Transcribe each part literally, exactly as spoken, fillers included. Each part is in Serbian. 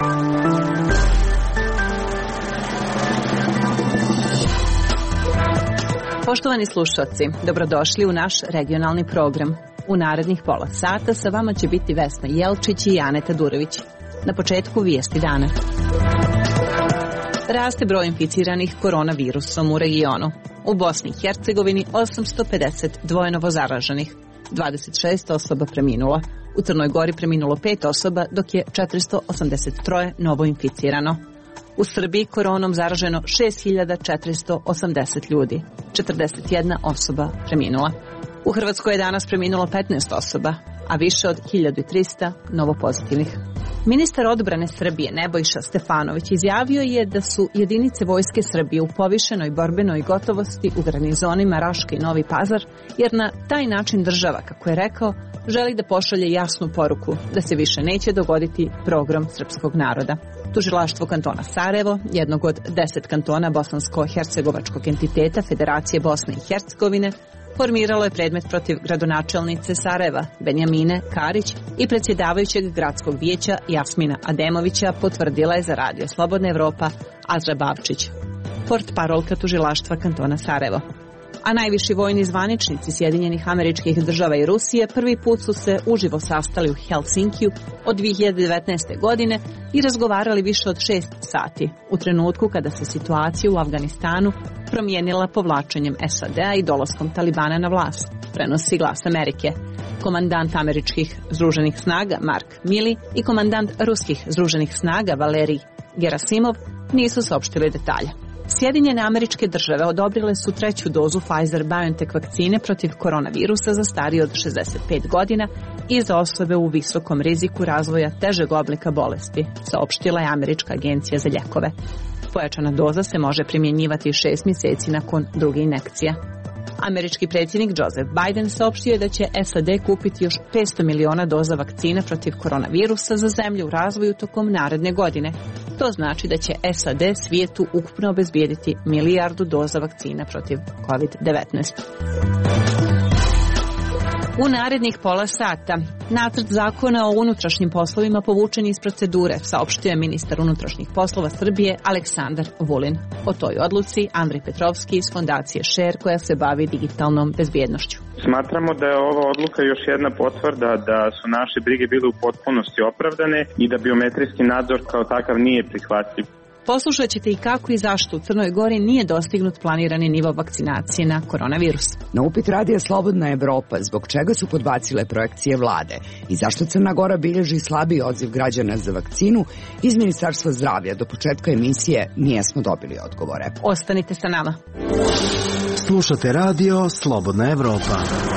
Poštovani slušalci, dobrodošli u naš regionalni program. U narednih pola sata sa vama će biti Vesna Jelčić i Aneta Durović. Na početku vijesti dana. Raste broj inficiranih koronavirusom u regionu. U Bosni i Hercegovini osamsto pedeset dva novozaraženih, dvadeset šest osoba preminulo. U Crnoj Gori preminulo pet osoba, dok je četiristo osamdeset tri novo inficirano. U Srbiji koronom zaraženo šest hiljada četiristo osamdeset ljudi, četrdeset jedna osoba preminula. U Hrvatskoj je danas preminulo petnaest osoba, a više od hiljadu trista novopozitivnih. Ministar odbrane Srbije Nebojša Stefanović izjavio je da su jedinice Vojske Srbije u povišenoj borbenoj gotovosti u garnizonima Raška i Novi Pazar, jer na taj način država, kako je rekao, želi da pošalje jasnu poruku da se više neće dogoditi pogrom srpskog naroda. Tužilaštvo kantona Sarajevo, jednog od deset kantona bosansko-hercegovačkog entiteta Federacije Bosne i Hercegovine, formiralo je predmet protiv gradonačelnice Sarajeva, Benjamine Karić, i predsjedavajućeg gradskog vijeća Jasmina Ademovića, potvrdila je za Radio Slobodna Evropa Azra Bavčić, portparolka tužilaštva kantona Sarajevo. A najviši vojni zvaničnici Sjedinjenih Američkih Država i Rusije prvi put su se uživo sastali u Helsinkiju od dvije hiljade devetnaeste. godine i razgovarali više od šest sati, u trenutku kada se situacija u Afganistanu promijenila povlačenjem S A D-a i dolaskom Talibana na vlast, prenosi Glas Amerike. Komandant američkih združenih snaga Mark Milley i komandant ruskih združenih snaga Valerij Gerasimov nisu saopštili detalje. Sjedinjene Američke Države odobrile su treću dozu Pfizer-BioNTech vakcine protiv koronavirusa za starije od šezdeset pet godina i za osobe u visokom riziku razvoja težeg oblika bolesti, saopštila je Američka agencija za lijekove. Pojačana doza se može primjenjivati šest mjeseci nakon druge injekcije. Američki predsjednik Joseph Biden saopštio je da će S A D kupiti još petsto miliona doza vakcina protiv koronavirusa za zemlje u razvoju tokom naredne godine. To znači da će S A D svijetu ukupno obezbijediti milijardu doza vakcina protiv kovid devetnaest. U narednih pola sata nacrt zakona o unutrašnjim poslovima povučen iz procedure, saopštio je ministar unutrašnjih poslova Srbije Aleksandar Vulin. O toj odluci Andrej Petrovski iz fondacije Share, koja se bavi digitalnom bezbjednošću. Smatramo da je ova odluka još jedna potvrda da su naše brige bile u potpunosti opravdane i da biometrijski nadzor kao takav nije prihvatljiv. Poslušat ćete i kako i zašto u Crnoj Gori nije dostignut planirani nivo vakcinacije na koronavirus. Na upit Radija Slobodna Evropa zbog čega su podbacile projekcije vlade i zašto Crna Gora bilježi slabiji odziv građana za vakcinu, iz Ministarstva zdravlja do početka emisije nijesmo dobili odgovore. Ostanite sa nama. Slušate Radio Slobodna Evropa.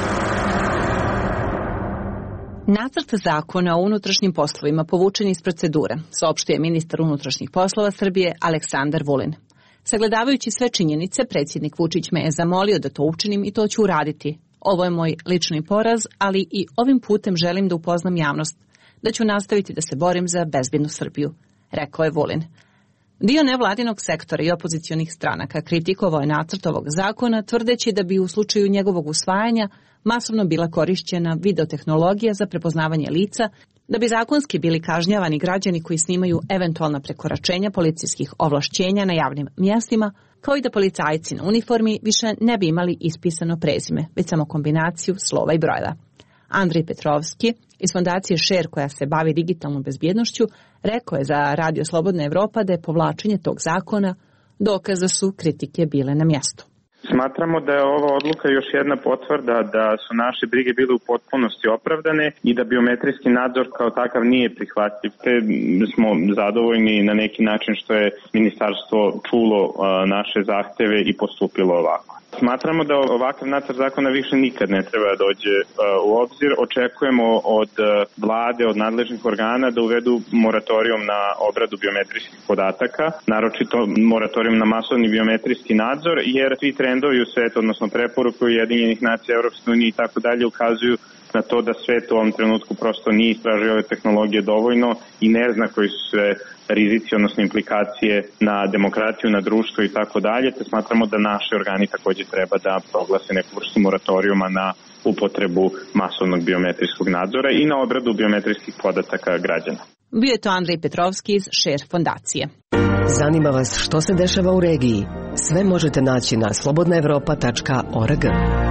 Nacrt zakona o unutrašnjim poslovima povučen iz procedure, saopštio je ministar unutrašnjih poslova Srbije Aleksandar Vulin. Sagledavajući sve činjenice, predsjednik Vučić me je zamolio da to učinim i to ću uraditi. Ovo je moj lični poraz, ali i ovim putem želim da upoznam javnost, da ću nastaviti da se borim za bezbjednu Srbiju, rekao je Vulin. Dio nevladinog sektora i opozicionih stranaka kritikovao je nacrt ovog zakona, tvrdeći da bi u slučaju njegovog usvajanja masovno bila korišćena videotehnologija za prepoznavanje lica, da bi zakonski bili kažnjavani građani koji snimaju eventualna prekoračenja policijskih ovlašćenja na javnim mjestima, kao i da policajci na uniformi više ne bi imali ispisano prezime, već samo kombinaciju slova i brojeva. Andrej Petrovski iz fondacije Share, koja se bavi digitalnom bezbjednošću, rekao je za Radio Slobodna Evropa da je povlačenje tog zakona dokaz da su kritike bile na mjestu. Smatramo da je ova odluka još jedna potvrda da su naše brige bile u potpunosti opravdane i da biometrijski nadzor kao takav nije prihvatljiv. Te smo zadovoljni na neki način što je ministarstvo čulo naše zahteve i postupilo ovako. Smatramo da ovakav nacrt zakona više nikad ne treba da dođe u obzir. Očekujemo od vlade, od nadležnih organa da uvedu moratorijum na obradu biometrijskih podataka, naročito moratorijum na masovni biometrijski nadzor, jer svi trendovi u svetu, odnosno preporuke Ujedinjenih nacija, Europske unije i tako dalje ukazuju na to da svet u ovom trenutku prosto nije istražio ove tehnologije dovoljno i ne zna koji su sve rizici, odnosno implikacije na demokratiju, na društvo i tako dalje, te smatramo da naši organi također treba da proglase neku vrstu moratorijuma na upotrebu masovnog biometrijskog nadzora i na obradu biometrijskih podataka građana. Bio je to Andrej Petrovski iz Share fondacije. Zanima vas što se dešava u regiji? Sve možete naći na slobodna evropa tačka org.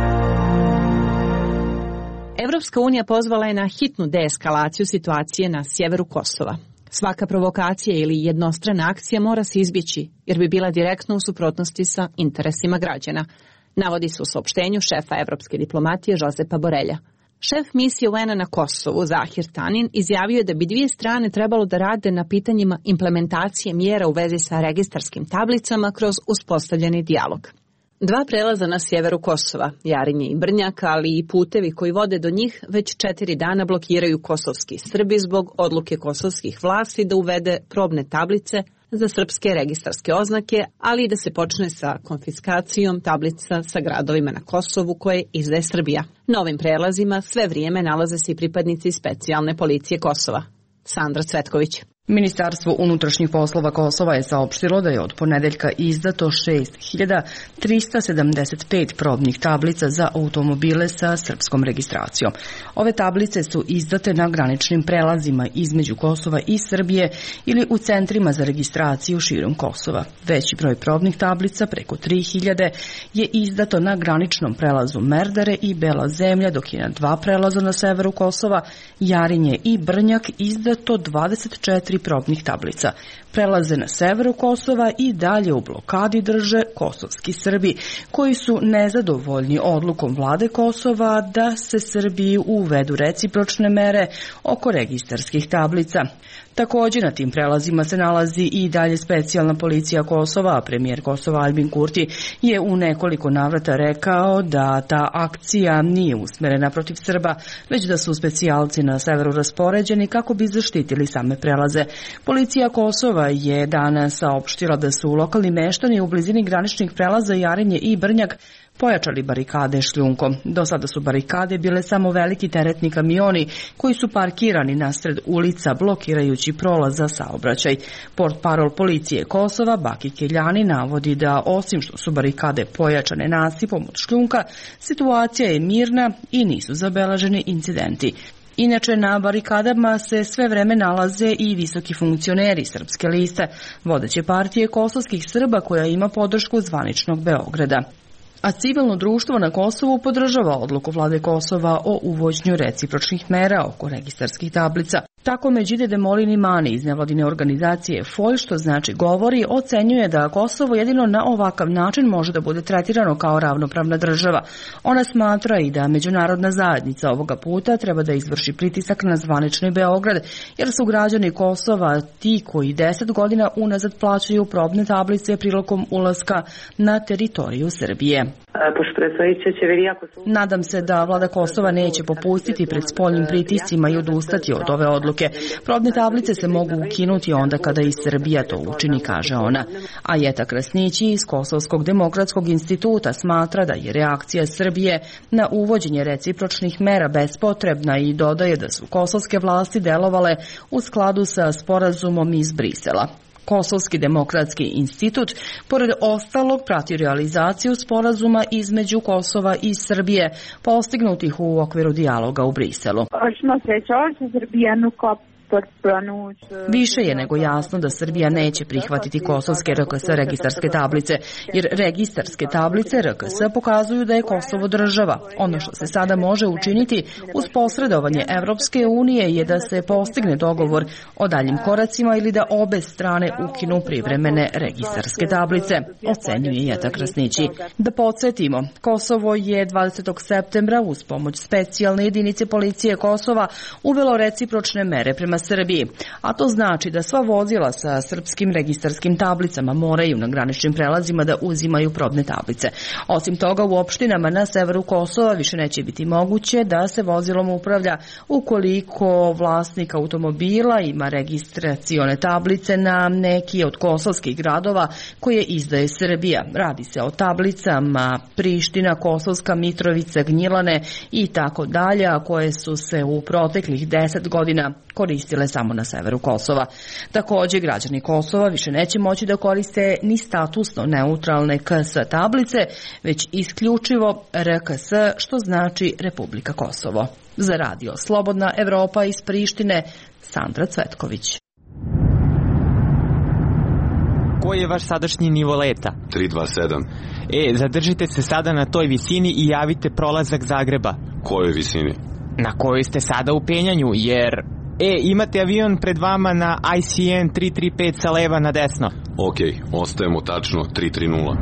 Evropska unija pozvala je na hitnu deeskalaciju situacije na sjeveru Kosova. Svaka provokacija ili jednostrana akcija mora se izbjeći, jer bi bila direktno u suprotnosti sa interesima građana, navodi se u saopštenju šefa evropske diplomatije Josepa Borelja. Šef misije U N-a na Kosovu, Zahir Tanin, izjavio je da bi dvije strane trebalo da rade na pitanjima implementacije mjera u vezi sa registarskim tablicama kroz uspostavljeni dijalog. Dva prelaza na sjeveru Kosova, Jarinje i Brnjak, ali i putevi koji vode do njih, već četiri dana blokiraju kosovski Srbi zbog odluke kosovskih vlasti da uvede probne tablice za srpske registarske oznake, ali i da se počne sa konfiskacijom tablica sa gradovima na Kosovu koje izdaje Srbija. Na ovim prelazima sve vrijeme nalaze se i pripadnici specijalne policije Kosova. Sandra Cvetković. Ministarstvo unutrašnjih poslova Kosova je saopštilo da je od ponedeljka izdato šest hiljada trista sedamdeset pet probnih tablica za automobile sa srpskom registracijom. Ove tablice su izdate na graničnim prelazima između Kosova i Srbije ili u centrima za registraciju širom Kosova. Veći broj probnih tablica, preko tri hiljade, je izdato na graničnom prelazu Merdare i Bela zemlja, dok je na dva prelaza na severu Kosova, Jarinje i Brnjak, izdato dvadeset četiri probnih tablica. Prelaze na severu Kosova i dalje u blokadi drže kosovski Srbi, koji su nezadovoljni odlukom vlade Kosova da se Srbiji uvedu recipročne mere oko registarskih tablica. Također na tim prelazima se nalazi i dalje specijalna policija Kosova, a premijer Kosova Albin Kurti je u nekoliko navrata rekao da ta akcija nije usmerena protiv Srba, već da su specijalci na severu raspoređeni kako bi zaštitili same prelaze. Policija Kosova je danas saopštila da su lokalni meštani u blizini graničnih prelaza Jarinje i Brnjak pojačali barikade šljunkom. Do sada su barikade bile samo veliki teretni kamioni koji su parkirani nasred ulica blokirajući prolaz za saobraćaj. Portparol policije Kosova Baki Keljani navodi da osim što su barikade pojačane nasipom od šljunka, situacija je mirna i nisu zabeleženi incidenti. Inače, na barikadama se sve vreme nalaze i visoki funkcioneri Srpske liste, vodeće partije kosovskih Srba koja ima podršku zvaničnog Beograda. A civilno društvo na Kosovu podržava odluku vlade Kosova o uvođenju recipročnih mera oko registarskih tablica. Tako Međide Demolini Mani iz nevladine organizacije F O I, što znači govori, ocenjuje da Kosovo jedino na ovakav način može da bude tretirano kao ravnopravna država. Ona smatra i da međunarodna zajednica ovoga puta treba da izvrši pritisak na zvanični Beograd, jer su građani Kosova ti koji deset godina unazad plaćaju probne tablice prilikom ulaska na teritoriju Srbije. Nadam se da vlada Kosova neće popustiti pred spoljnim pritiscima i odustati od ove odluke. Probne tablice se mogu ukinuti onda kada i Srbija to učini, kaže ona. A Jeta Krasnić iz Kosovskog demokratskog instituta smatra da je reakcija Srbije na uvođenje recipročnih mera bespotrebna i dodaje da su kosovske vlasti delovale u skladu sa sporazumom iz Brisela. Kosovski demokratski institut, pored ostalog, prati realizaciju sporazuma između Kosova i Srbije, postignutih u okviru dijaloga u Briselu. Više je nego jasno da Srbija neće prihvatiti kosovske R K S registarske tablice, jer registarske tablice R K S pokazuju da je Kosovo država. Ono što se sada može učiniti uz posredovanje Evropske unije je da se postigne dogovor o daljim koracima ili da obe strane ukinu privremene registarske tablice, ocenjuje Jeta Krasnići. Da podsjetimo, Kosovo je dvadesetog septembra uz pomoć specijalne jedinice policije Kosova uvelo recipročne mere prema Srbiji, a to znači da sva vozila sa srpskim registarskim tablicama moraju na graničnim prelazima da uzimaju probne tablice. Osim toga, u opštinama na severu Kosova više neće biti moguće da se vozilom upravlja ukoliko vlasnik automobila ima registracione tablice na neki od kosovskih gradova koje izdaje Srbija. Radi se o tablicama Priština, Kosovska, Mitrovica, Gnjilane i tako dalje, a koje su se u proteklih deset godina koristile samo na severu Kosova. Također, građani Kosova više neće moći da koriste ni statusno neutralne K S tablice, već isključivo R K S, što znači Republika Kosovo. Za radio Slobodna Evropa iz Prištine, Sandra Cvetković. Koji je vaš sadašnji nivo leta? tri dvadeset sedam. E, zadržite se sada na toj visini i javite prolazak Zagreba. Kojoj visini? Na kojoj ste sada u penjanju, jer... E, imate avion pred vama na I C N tri tri pet sa leva na desno. Ok, ostajemo tačno tri tri nula.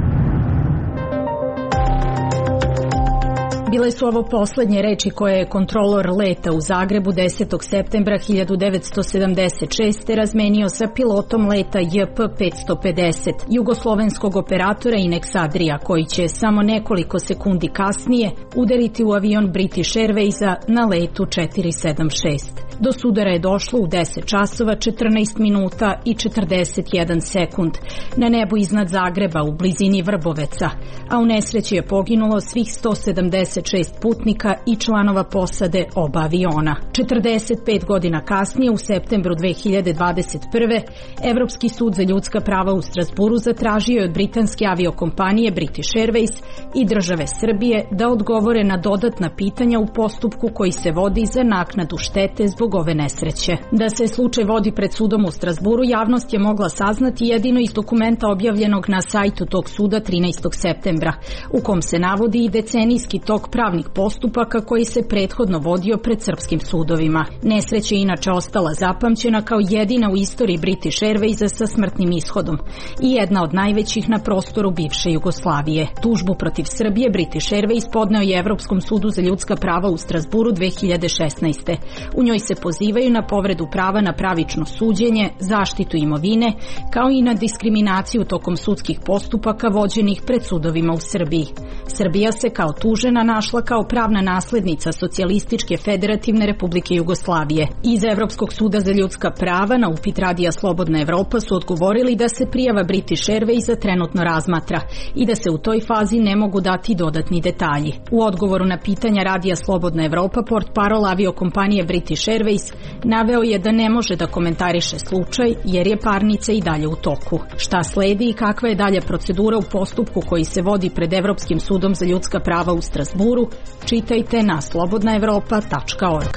Bile su ovo poslednje reči koje je kontrolor leta u Zagrebu desetog septembra hiljadu devetsto sedamdeset šeste. razmenio sa pilotom leta J P petsto pedeset, jugoslovenskog operatora Inex Adria, koji će samo nekoliko sekundi kasnije udariti u avion British Airwaysa na letu četiri sedam šest. Do sudara je došlo u deset časova četrnaest minuta i četrdeset jedan sekund na nebu iznad Zagreba u blizini Vrboveca, a u nesreći je poginulo svih sto sedamdeset šest putnika i članova posade oba aviona. četrdeset pet godina kasnije, u septembru dve hiljade dvadeset prve. Evropski sud za ljudska prava u Strazburu zatražio je od britanske aviokompanije British Airways i države Srbije da odgovore na dodatna pitanja u postupku koji se vodi za naknadu štete zbog ove nesreće. Da se slučaj vodi pred sudom u Strazburu, javnost je mogla saznati jedino iz dokumenta objavljenog na sajtu tog suda trinaestog septembra, u kom se navodi i decenijski tok pravnih postupaka koji se prethodno vodio pred srpskim sudovima. Nesreća je inače ostala zapamćena kao jedina u istoriji British Airwaysa sa smrtnim ishodom i jedna od najvećih na prostoru bivše Jugoslavije. Tužbu protiv Srbije British Airways podneo je Evropskom sudu za ljudska prava u Strazburu dve hiljade šesnaeste. U njoj se pozivaju na povredu prava na pravično suđenje, zaštitu imovine, kao i na diskriminaciju tokom sudskih postupaka vođenih pred sudovima u Srbiji. Srbija se kao tužena našla kao pravna naslednica Socijalističke federativne republike Jugoslavije. Iz Evropskog suda za ljudska prava na upit radija Slobodna Evropa su odgovorili da se prijava British Airwaysa trenutno razmatra i da se u toj fazi ne mogu dati dodatni detalji. U odgovoru na pitanja radija Slobodna Evropa, portparol aviokompanije British Airways naveo je da ne može da komentariše slučaj jer je parnica i dalje u toku. Šta sledi i kakva je dalja procedura u postupku koji se vodi pred Evropskim sudom za ljudska prava u Strazburu, čitajte na slobodna evropa tačka org.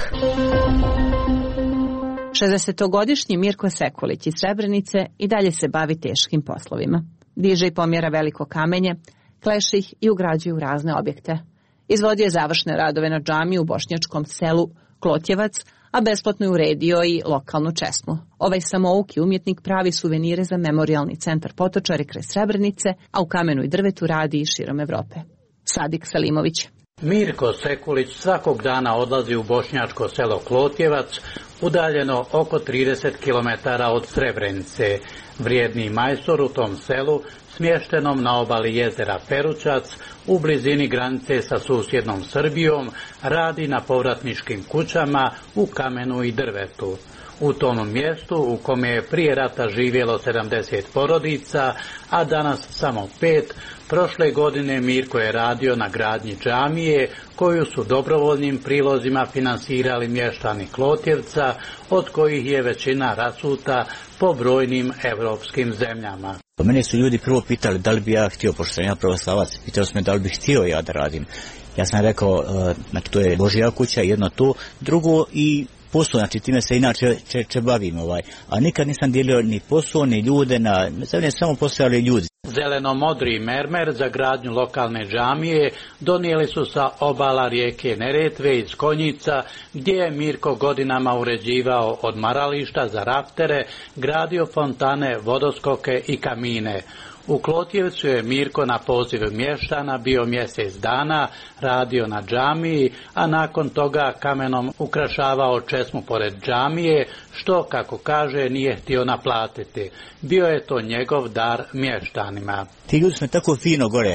šezdesetogodišnji Mirko Sekulić iz Srebrenice i dalje se bavi teškim poslovima. Diže i pomjera veliko kamenje, kleše ih i ugrađuje u razne objekte. Izvodio je završne radove na džamiji u bošnjačkom selu Klotjevac, a besplatno je uredio i lokalnu česmu. Ovaj samouki umjetnik pravi suvenire za memorijalni centar Potočari kraj Srebrenice, a u kamenu i drvetu radi i širom Evrope. Sadik Salimović. Mirko Sekulić svakog dana odlazi u bošnjačko selo Klotjevac, udaljeno oko trideset kilometara od Srebrenice. Vrijedni majstor u tom selu, smještenom na obali jezera Peručac, u blizini granice sa susjednom Srbijom, radi na povratničkim kućama u kamenu i drvetu. U tom mjestu u kome je prije rata živjelo sedamdeset porodica, a danas samo pet, prošle godine Mirko je radio na gradnji džamije koju su dobrovoljnim prilozima finansirali mještani Klotjevca, od kojih je većina rasuta po brojnim evropskim zemljama. Mene su ljudi prvo pitali da li bi ja htio, pošto sam ja pravoslavac, pitao sam me da li bi htio ja da radim. Ja sam rekao, znači to je Božja kuća, jedno to, drugo i posao, znači time se inače če, če bavim, ovaj. A nikad nisam dijelio ni posao, ni ljude, na, ne samo postojali ljudi. Zeleno-modri mermer za gradnju lokalne džamije donijeli su sa obala rijeke Neretve iz Konjica, gdje je Mirko godinama uređivao odmarališta za raftere, gradio fontane, vodoskoke i kamine. U Klotjevcu je Mirko na poziv mještana bio mjesec dana, radio na džamiji, a nakon toga kamenom ukrašavao česmu pored džamije, što, kako kaže, nije htio naplatiti. Bio je to njegov dar mještanima. Ti ljudi su me tako fino gore,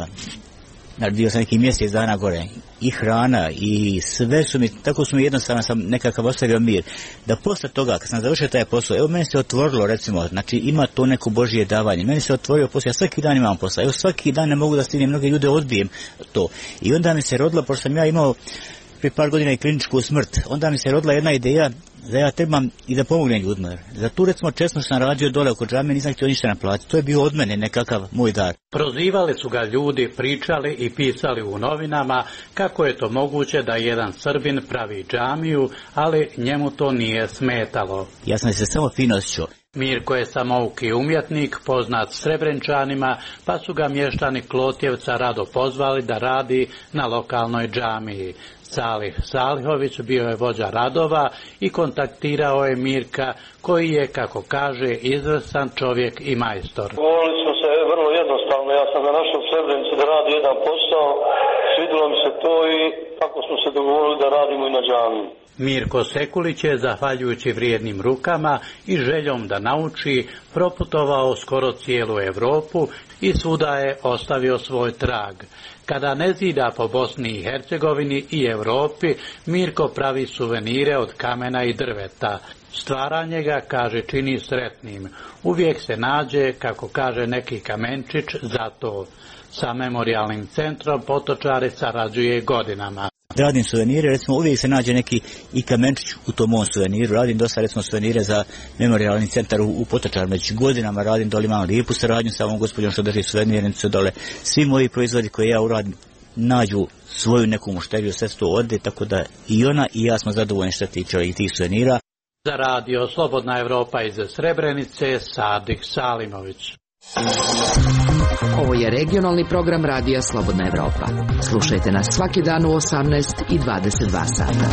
uh, bio sam neki mjesec dana gore, i hrana i sve su mi, tako su mi jednostavno sam nekakav ostavio mir. Da posle toga, kad sam završio taj posao, evo meni se otvorilo, recimo, znači ima to neko Božje davanje, meni se otvorio posao, ja svaki dan imam posao, evo svaki dan ne mogu da stignem, mnoge ljude odbijem to. I onda mi se rodila, pošto sam ja imao prije par godina i kliničku smrt, onda mi se rodila jedna ideja da ja trebam i da pomognem ljudima. Za tu recimo često sam radio dole oko džamije, nisam htio ništa naplatiti. To je bio od mene nekakav moj dar. Prozivali su ga ljudi, pričali i pisali u novinama kako je to moguće da jedan Srbin pravi džamiju, ali njemu to nije smetalo. Ja sam se samo fino osjećao. Mirko je samouki umjetnik, poznat Srebrenčanima, pa su ga mještani Klotjevca rado pozvali da radi na lokalnoj džamiji. Salih Salihović bio je vođa radova i kontaktirao je Mirka, koji je, kako kaže, izvrstan čovjek i majstor. Govorili smo se vrlo jednostavno, ja sam ga našao u Srebrenici da radi jedan posao, svidilo mi se to i tako smo se dogovorili da radimo i na džamiji. Mirko Sekulić je, zahvaljujući vrijednim rukama i željom da nauči, proputovao skoro cijelu Europu i svuda je ostavio svoj trag. Kada ne zida po Bosni i Hercegovini i Europi, Mirko pravi suvenire od kamena i drveta. Stvaranje ga, kaže, čini sretnim. Uvijek se nađe, kako kaže neki kamenčić, za to. Sa memorijalnim centrom Potočari sarađuje godinama. Radim suvenire, recimo uvijek se nađe neki i kamenčić u tom mom suveniru. Radim dosta recimo suvenire za memorijalni centar u, u Potočarima. Već godinama radim dole, imam lijepu saradnju sa ovom gospođom što drži suvenirnicu dole. Svi moji proizvodi koje ja uradim nađu svoju neku mušteriju, sve to ode, tako da i ona i ja smo zadovoljni što tiče i tih suvenira. Za radio Slobodna Evropa iz Srebrenice, Sadik Salimović. Ovo je regionalni program radija Slobodna Evropa. Slušajte nas svaki dan u osamnaest i dvadeset dva sata.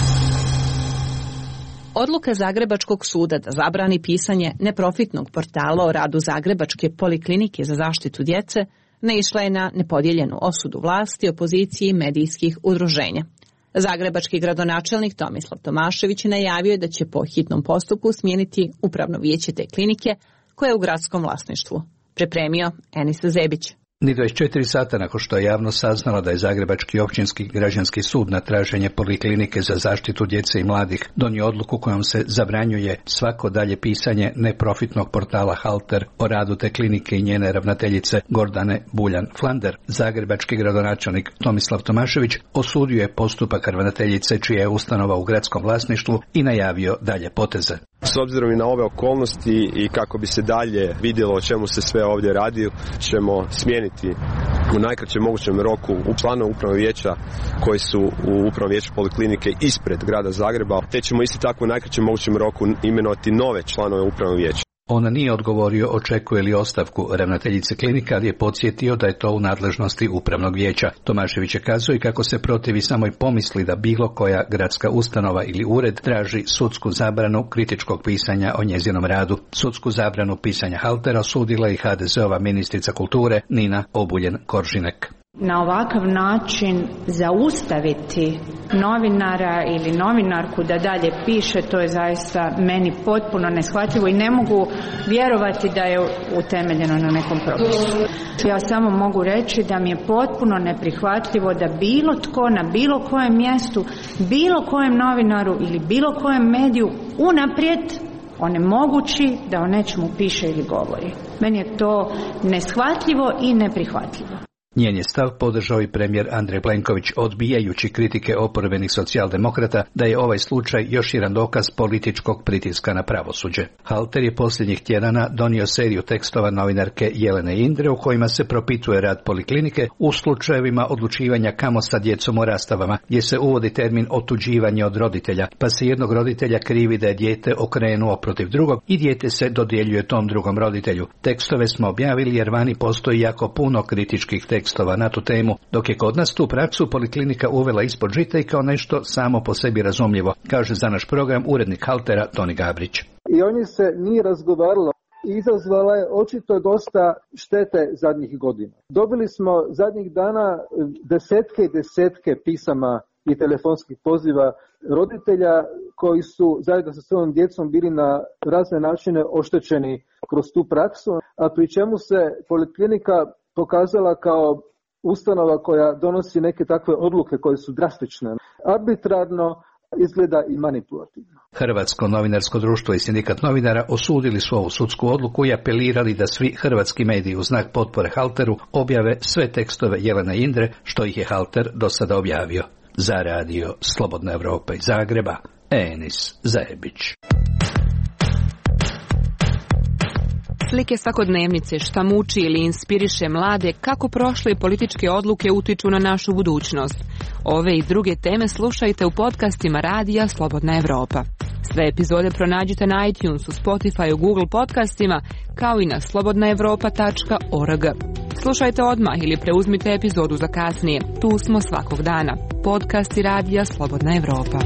Odluka Zagrebačkog suda da zabrani pisanje neprofitnog portala o radu Zagrebačke poliklinike za zaštitu djece naišla je na nepodijeljenu osudu vlasti, opozicije i medijskih udruženja. Zagrebački gradonačelnik Tomislav Tomašević najavio je da će po hitnom postupku smijeniti upravno vijeće te klinike koje je u gradskom vlasništvu. Pripremio Enisa Zebić. Ni dvadeset četiri sata nakon što je javnost saznala da je Zagrebački općinski građanski sud na traženje poliklinike za zaštitu djece i mladih donio odluku kojom se zabranjuje svako dalje pisanje neprofitnog portala Halter o radu te klinike i njene ravnateljice Gordane Buljan-Flander. Zagrebački gradonačelnik Tomislav Tomašević osudio je postupak ravnateljice čija je ustanova u gradskom vlasništvu i najavio dalje poteze. S obzirom i na ove okolnosti i kako bi se dalje vidjelo o čemu se sve ovdje radi, ćemo smijeniti u najkraćem mogućem roku u članove upravnog vijeća koji su u upravnom vijeću poliklinike ispred grada Zagreba, te ćemo isto tako u najkraćem mogućem roku imenovati nove članove upravnog vijeća. On nije odgovorio očekuje li ostavku ravnateljice klinika, ali je podsjetio da je to u nadležnosti upravnog vijeća. Tomašević je kazao i kako se protivi samoj pomisli da bilo koja gradska ustanova ili ured traži sudsku zabranu kritičkog pisanja o njezinom radu. Sudsku zabranu pisanja Haltera osudila i ha de zeova ministrica kulture Nina Obuljen-Koržinek. Na ovakav način zaustaviti novinara ili novinarku da dalje piše, to je zaista meni potpuno neshvatljivo i ne mogu vjerovati da je utemeljeno na nekom propisu. Ja samo mogu reći da mi je potpuno neprihvatljivo da bilo tko na bilo kojem mjestu, bilo kojem novinaru ili bilo kojem mediju unaprijed onemogući da o nečemu piše ili govori. Meni je to neshvatljivo i neprihvatljivo. Njen je stav podržao i premijer Andrej Plenković, odbijajući kritike oporbenih socijaldemokrata da je ovaj slučaj još jedan dokaz političkog pritiska na pravosuđe. Halter je posljednjih tjedana donio seriju tekstova novinarke Jelene Indre u kojima se propituje rad poliklinike u slučajevima odlučivanja kamo sa djecom o rastavama, gdje se uvodi termin otuđivanje od roditelja, pa se jednog roditelja krivi da je dijete okrenuo protiv drugog i dijete se dodjeljuje tom drugom roditelju. Tekstove smo objavili jer vani postoji jako puno kritičkih tekstova na tu temu, dok je kod nas tu praksu poliklinika uvela ispod žita i kao nešto samo po sebi razumljivo, kaže za naš program urednik Haltera Toni Gabrić. I o njoj se nije razgovaralo. Izazvala je očito dosta štete zadnjih godina. Dobili smo zadnjih dana desetke i desetke pisama i telefonskih poziva roditelja koji su zajedno sa svojom djecom bili na razne načine oštećeni kroz tu praksu, a pri čemu se poliklinika pokazala kao ustanova koja donosi neke takve odluke koje su drastične, arbitrarno, izgleda i manipulativno. Hrvatsko novinarsko društvo i sindikat novinara osudili su ovu sudsku odluku i apelirali da svi hrvatski mediji u znak potpore Halteru objave sve tekstove Jelene Indre, što ih je Halter do sada objavio. Za radio Slobodna Evropa iz Zagreba, Enis Zajebić. Slike svakodnevnice, šta muči ili inspiriše mlade, kako prošle političke odluke utiču na našu budućnost. Ove i druge teme slušajte u podcastima Radija Slobodna Evropa. Sve epizode pronađite na iTunesu, Spotify, Google podcastima, kao i na slobodna evropa tačka org. Slušajte odmah ili preuzmite epizodu za kasnije. Tu smo svakog dana. Podcasti Radija Slobodna Evropa.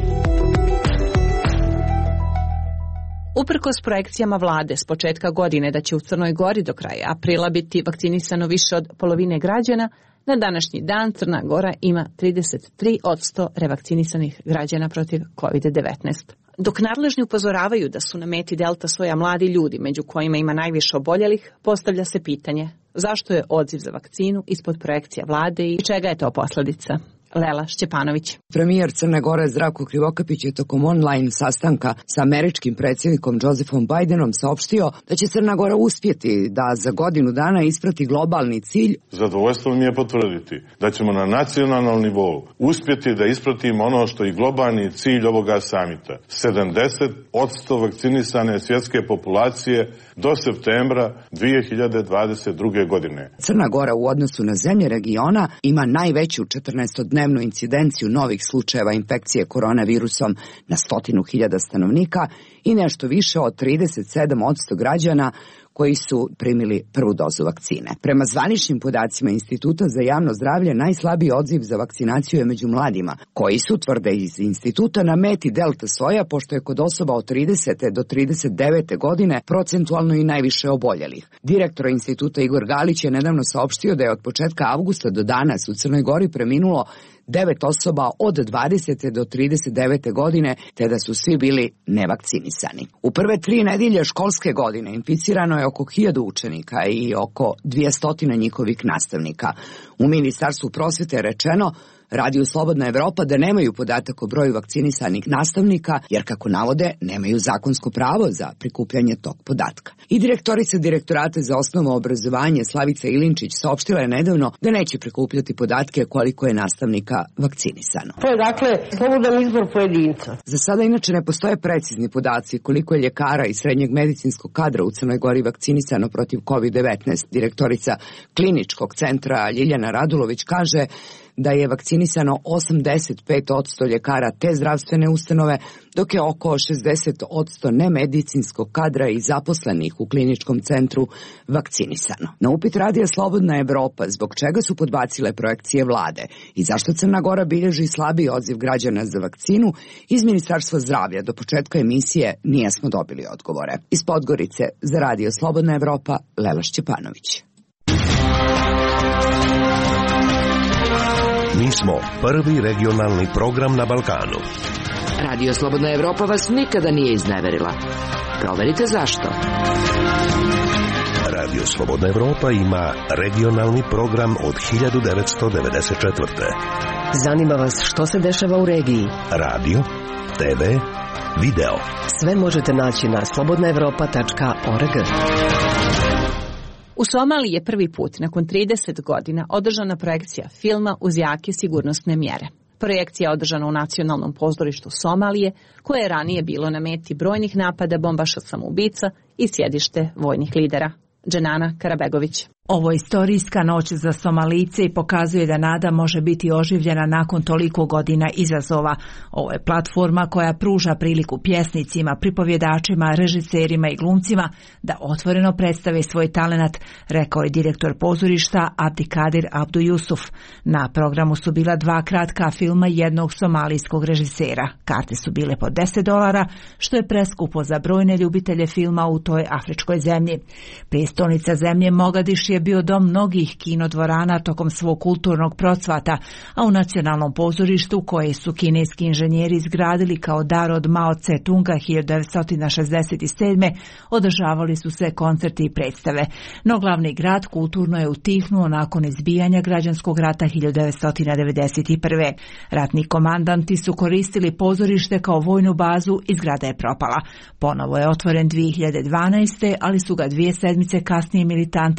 Uprkos projekcijama vlade s početka godine da će u Crnoj Gori do kraja aprila biti vakcinisano više od polovine građana, na današnji dan Crna Gora ima trideset tri posto revakcinisanih građana protiv kovid devetnaest. Dok nadležni upozoravaju da su na meti delta soja mladi ljudi, među kojima ima najviše oboljelih, postavlja se pitanje zašto je odziv za vakcinu ispod projekcija vlade i čega je to posljedica. Lela Šćepanović. Premijer Crne Gore Zdravko Krivokapić je tokom online sastanka sa američkim predsjednikom Josepom Bidenom saopštio da će Crna Gora uspjeti da za godinu dana isprati globalni cilj. Zadovoljstvo mi je potvrditi da ćemo na nacionalnom nivou uspjeti da ispratimo ono što je globalni cilj ovoga samita. sedamdeset posto vakcinisane svjetske populacije do septembra dvije hiljade dvadeset druge. godine. Crna Gora u odnosu na zemlje regiona ima najveću četrnaestodnevnu incidenciju novih slučajeva infekcije koronavirusom na stotinu hiljada stanovnika i nešto više od trideset sedam posto građana koji su primili prvu dozu vakcine. Prema zvaničnim podacima Instituta za javno zdravlje, najslabiji odziv za vakcinaciju je među mladima, koji su, tvrde iz instituta, na meti delta soja, pošto je kod osoba od tridesete do trideset devete godine procentualno i najviše oboljelih. Direktor instituta Igor Galić je nedavno saopštio da je od početka avgusta do danas u Crnoj Gori preminulo devet osoba od dvadesete do trideset devete godine, te da su svi bili nevakcinisani. U prve tri nedelje školske godine inficirano je oko hiljadu učenika i oko dvjesto njihovih nastavnika. U Ministarstvu prosvete je rečeno Radiju Slobodna Evropa da nemaju podatak o broju vakcinisanih nastavnika, jer kako navode, nemaju zakonsko pravo za prikupljanje tog podatka. I direktorica Direktorata za osnovno obrazovanje Slavica Ilinčić saopštila je nedavno da neće prikupljati podatke koliko je nastavnika vakcinisano. To je dakle slobodan izbor pojedinca. Za sada inače ne postoje precizni podaci koliko je ljekara i srednjeg medicinskog kadra u Crnoj Gori vakcinisano protiv kovid devetnaest. Direktorica kliničkog centra Ljiljana Radulović kaže da je vakcinisano osamdeset pet posto ljekara te zdravstvene ustanove, dok je oko šezdeset posto nemedicinskog kadra i zaposlenih u kliničkom centru vakcinisano. Na upit Radija Slobodna Evropa zbog čega su podbacile projekcije vlade i zašto Crna Gora bilježi slabiji odziv građana za vakcinu, iz Ministarstva zdravlja do početka emisije nijesmo dobili odgovore. Iz Podgorice za Radio Slobodna Evropa, Lela Šćepanović. Mi smo prvi regionalni program na Balkanu. Radio Slobodna Evropa vas nikada nije izneverila. Proverite zašto. Radio Slobodna Evropa ima regionalni program od hiljadu devetsto devedeset četvrte. Zanima vas što se dešava u regiji? Radio, te ve, video. Sve možete naći na slobodna evropa tačka org. U Somaliji je prvi put nakon trideset godina održana projekcija filma uz jake sigurnosne mjere. Projekcija je održana u Nacionalnom pozorištu Somalije, koje je ranije bilo na meti brojnih napada bombaša samoubica i sjedište vojnih lidera. Dženana Karabegović. Ovo je istorijska noć za Somalijce i pokazuje da nada može biti oživljena nakon toliko godina izazova. Ovo je platforma koja pruža priliku pjesnicima, pripovjedačima, režiserima i glumcima da otvoreno predstave svoj talenat, rekao je direktor pozorišta Abdikadir Abdu Jusuf. Na programu su bila dva kratka filma jednog somalijskog režisera. Karte su bile po deset dolara, što je preskupo za brojne ljubitelje filma u toj afričkoj zemlji. Prijestolnica zemlje Mogadiš je bio dom mnogih kinodvorana tokom svog kulturnog procvata, a u Nacionalnom pozorištu, koje su kineski inženjeri izgradili kao dar od Mao Tse-tunga hiljadu devetsto šezdeset sedme. održavali su se koncerti i predstave. No glavni grad kulturno je utihnuo nakon izbijanja građanskog rata hiljadu devetsto devedeset prve. Ratni komandanti su koristili pozorište kao vojnu bazu i zgrada je propala. Ponovo je otvoren dvije hiljade dvanaeste. ali su ga dvije sedmice kasnije militanti Al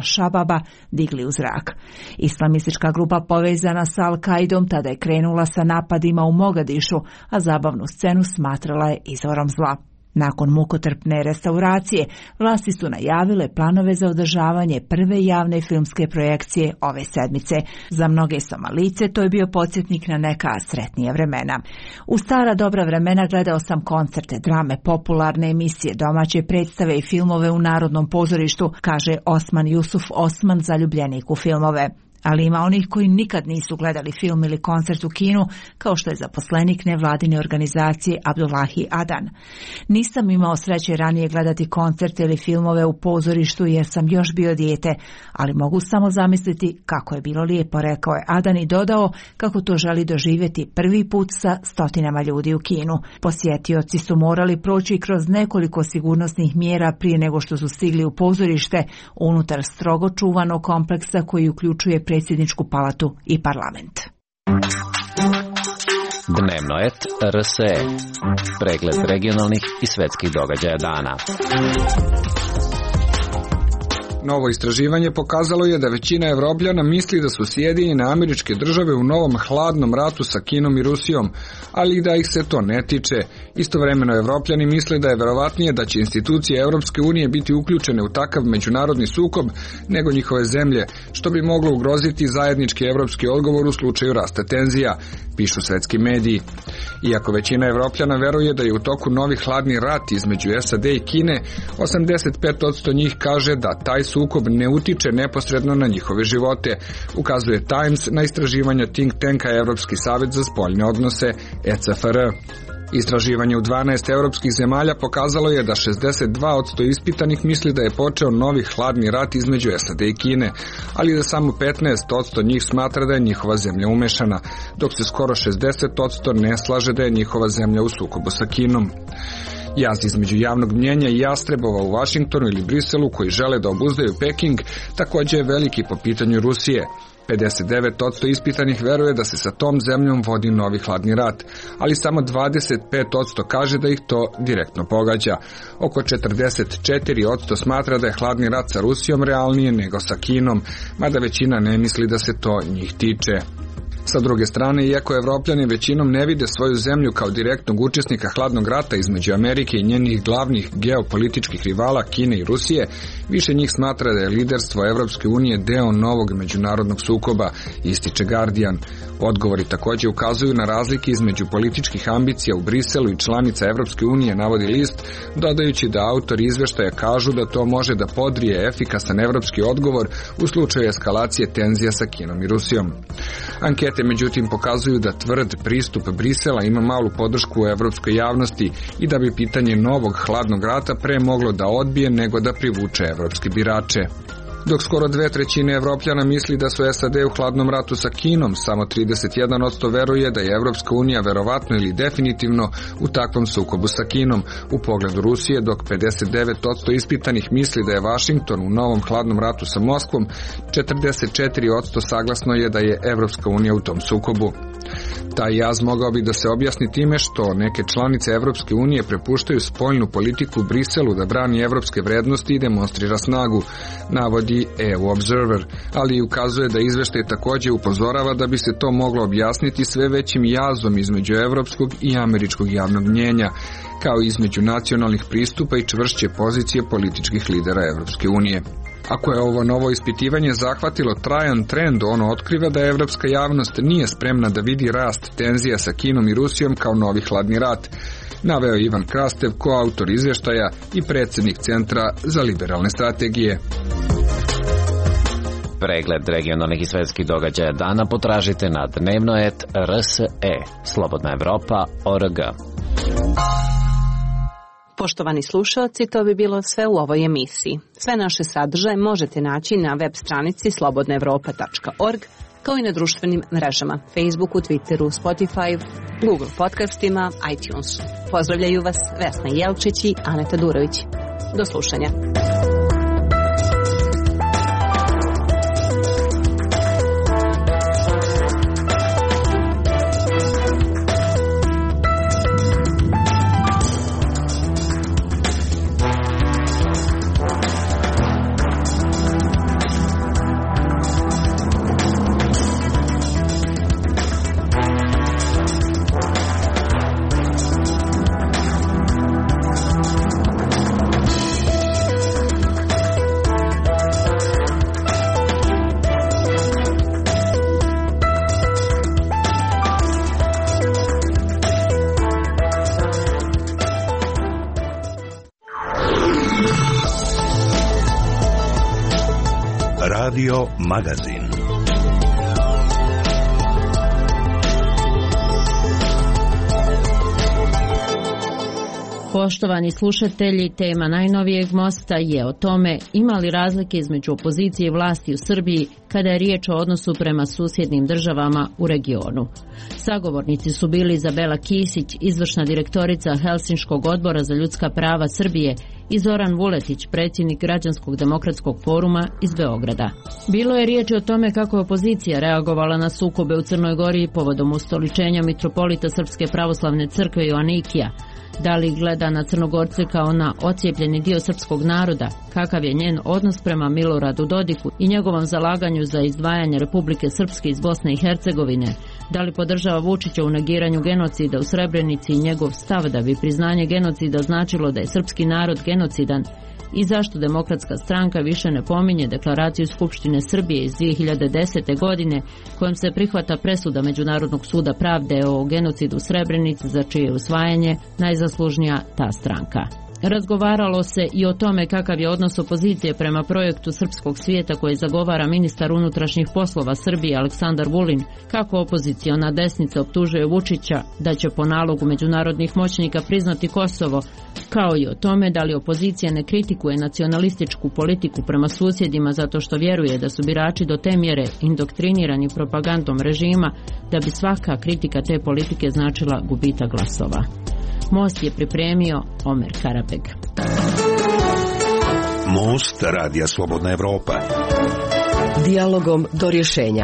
Al-Shababa digli u zrak. Islamistička grupa povezana sa Al-Kaidom tada je krenula sa napadima u Mogadišu, a zabavnu scenu smatrala je izvorom zla. Nakon mukotrpne restauracije, vlasti su najavile planove za održavanje prve javne filmske projekcije ove sedmice. Za mnoge Somalice to je bio podsjetnik na neka sretnija vremena. U stara dobra vremena gledao sam koncerte, drame, popularne emisije, domaće predstave i filmove u Narodnom pozorištu, kaže Osman Jusuf Osman, zaljubljenik u filmove. Ali ima onih koji nikad nisu gledali film ili koncert u kinu, kao što je zaposlenik nevladine organizacije Abdullahi Adan. Nisam imao sreće ranije gledati koncerte ili filmove u pozorištu jer sam još bio dijete, ali mogu samo zamisliti kako je bilo lijepo, rekao je Adan i dodao kako to želi doživjeti prvi put sa stotinama ljudi u kinu. Posjetioci su morali proći kroz nekoliko sigurnosnih mjera prije nego što su stigli u pozorište unutar strogo čuvanog kompleksa koji uključuje predsjedničku palatu i parlament. Dnevnoet R S E. Pregled regionalnih i svetskih događaja dana. Novo istraživanje pokazalo je da većina Evropljana misli da su Sjedinjene Američke Države u novom hladnom ratu sa Kinom i Rusijom, ali da ih se to ne tiče. Istovremeno Evropljani misle da je verovatnije da će institucije Europske unije biti uključene u takav međunarodni sukob nego njihove zemlje, što bi moglo ugroziti zajednički evropski odgovor u slučaju rasta tenzija, pišu svetski mediji. Iako većina Evropljana veruje da je u toku novi hladni rat između S A D i Kine, osamdeset pet posto njih kaže da taj sukob ne utiče neposredno na njihove živote, ukazuje Times na istraživanja think tanka Evropski savjet za spoljne odnose E C F R. Istraživanje u dvanaest evropskih zemalja pokazalo je da šezdeset dva posto ispitanih misli da je počeo novi hladni rat između S A D i Kine, ali da samo petnaest posto njih smatra da je njihova zemlja umešana, dok se skoro šezdeset posto ne slaže da je njihova zemlja u sukobu sa Kinom. Jaz između javnog mnjenja i jastrebova u Vašingtonu ili Briselu koji žele da obuzdaju Peking također je veliki po pitanju Rusije. pedeset devet posto ispitanih veruje da se sa tom zemljom vodi novi hladni rat, ali samo dvadeset pet posto kaže da ih to direktno pogađa. Oko četrdeset četiri posto smatra da je hladni rat sa Rusijom realnije nego sa Kinom, mada većina ne misli da se to njih tiče. Sa druge strane, iako Evropljani većinom ne vide svoju zemlju kao direktnog učesnika hladnog rata između Amerike i njenih glavnih geopolitičkih rivala Kine i Rusije, više njih smatra da je liderstvo Evropske unije deo novog međunarodnog sukoba, ističe Guardian. Odgovori također ukazuju na razlike između političkih ambicija u Briselu i članica Evropske unije, navodi list, dodajući da autori izveštaja kažu da to može da podrije efikasan evropski odgovor u slučaju eskalacije tenzija sa Kinom i Rusijom. Ankete međutim pokazuju da tvrd pristup Brisela ima malu podršku u evropskoj javnosti i da bi pitanje novog hladnog rata pre moglo da odbije nego da privuče evropske birače. Dok skoro dve trećine Evropljana misli da su S A D u hladnom ratu sa Kinom, samo trideset jedan posto veruje da je Evropska unija verovatno ili definitivno u takvom sukobu sa Kinom u pogledu Rusije, dok pedeset devet posto ispitanih misli da je Vašington u novom hladnom ratu sa Moskvom, četrdeset četiri posto saglasno je da je Evropska unija u tom sukobu. Taj jaz mogao bi da se objasni time što neke članice Evropske unije prepuštaju spoljnu politiku Briselu da brani evropske vrednosti i demonstrira snagu, navodi E U Observer, ali ukazuje da izveštaj također upozorava da bi se to moglo objasniti sve većim jazom između evropskog i američkog javnog mnjenja, kao i između nacionalnih pristupa i čvršće pozicije političkih lidera Evropske unije. Ako je ovo novo ispitivanje zahvatilo trajan trend, ono otkriva da evropska javnost nije spremna da vidi rast tenzija sa Kinom i Rusijom kao novi hladni rat, naveo Ivan Krastev, koautor izvještaja i predsjednik Centra za liberalne strategije. Pregled regionalnih i svetskih događaja dana potražite na dnevnoet R S E, Slobodna Evropa, O R G. Poštovani slušalci, to bi bilo sve u ovoj emisiji. Sve naše sadržaje možete naći na web stranici slobodna evropa tačka org, kao i na društvenim mrežama, Facebooku, Twitteru, Spotify, Google podcastima, iTunesu. Pozdravljaju vas Vesna Jelčić i Aneta Durović. Do slušanja. Radio Magazin. Poštovani slušatelji, tema najnovijeg Mosta je o tome ima li razlike između opozicije i vlasti u Srbiji kada je riječ o odnosu prema susjednim državama u regionu. Sagovornici su bili Izabela Kisić, izvršna direktorica Helsinškog odbora za ljudska prava Srbije, i Zoran Vuletić, predsjednik Građanskog demokratskog foruma iz Beograda. Bilo je riječi o tome kako je opozicija reagovala na sukobe u Crnoj Gori povodom ustoličenja mitropolita Srpske pravoslavne crkve Joanikija. Da li gleda na Crnogorce kao na ocijepljeni dio srpskog naroda, kakav je njen odnos prema Miloradu Dodiku i njegovom zalaganju za izdvajanje Republike Srpske iz Bosne i Hercegovine, da li podržava Vučića u negiranju genocida u Srebrenici i njegov stav da bi priznanje genocida značilo da je srpski narod genocidan, i zašto Demokratska stranka više ne pominje deklaraciju Skupštine Srbije iz dvije hiljade desete. godine kojom se prihvata presuda Međunarodnog suda pravde o genocidu u Srebrenici za čije usvajanje najzaslužnija ta stranka. Razgovaralo se i o tome kakav je odnos opozicije prema projektu Srpskog svijeta koji zagovara ministar unutrašnjih poslova Srbije Aleksandar Vulin, kako opoziciona desnica optužuje Vučića da će po nalogu međunarodnih moćnika priznati Kosovo, kao i o tome da li opozicija ne kritikuje nacionalističku politiku prema susjedima zato što vjeruje da su birači do te mjere indoktrinirani propagandom režima da bi svaka kritika te politike značila gubitak glasova. Most je pripremio Omer Karabeg. Most Radija Slobodna Evropa. Dijalogom do rješenja.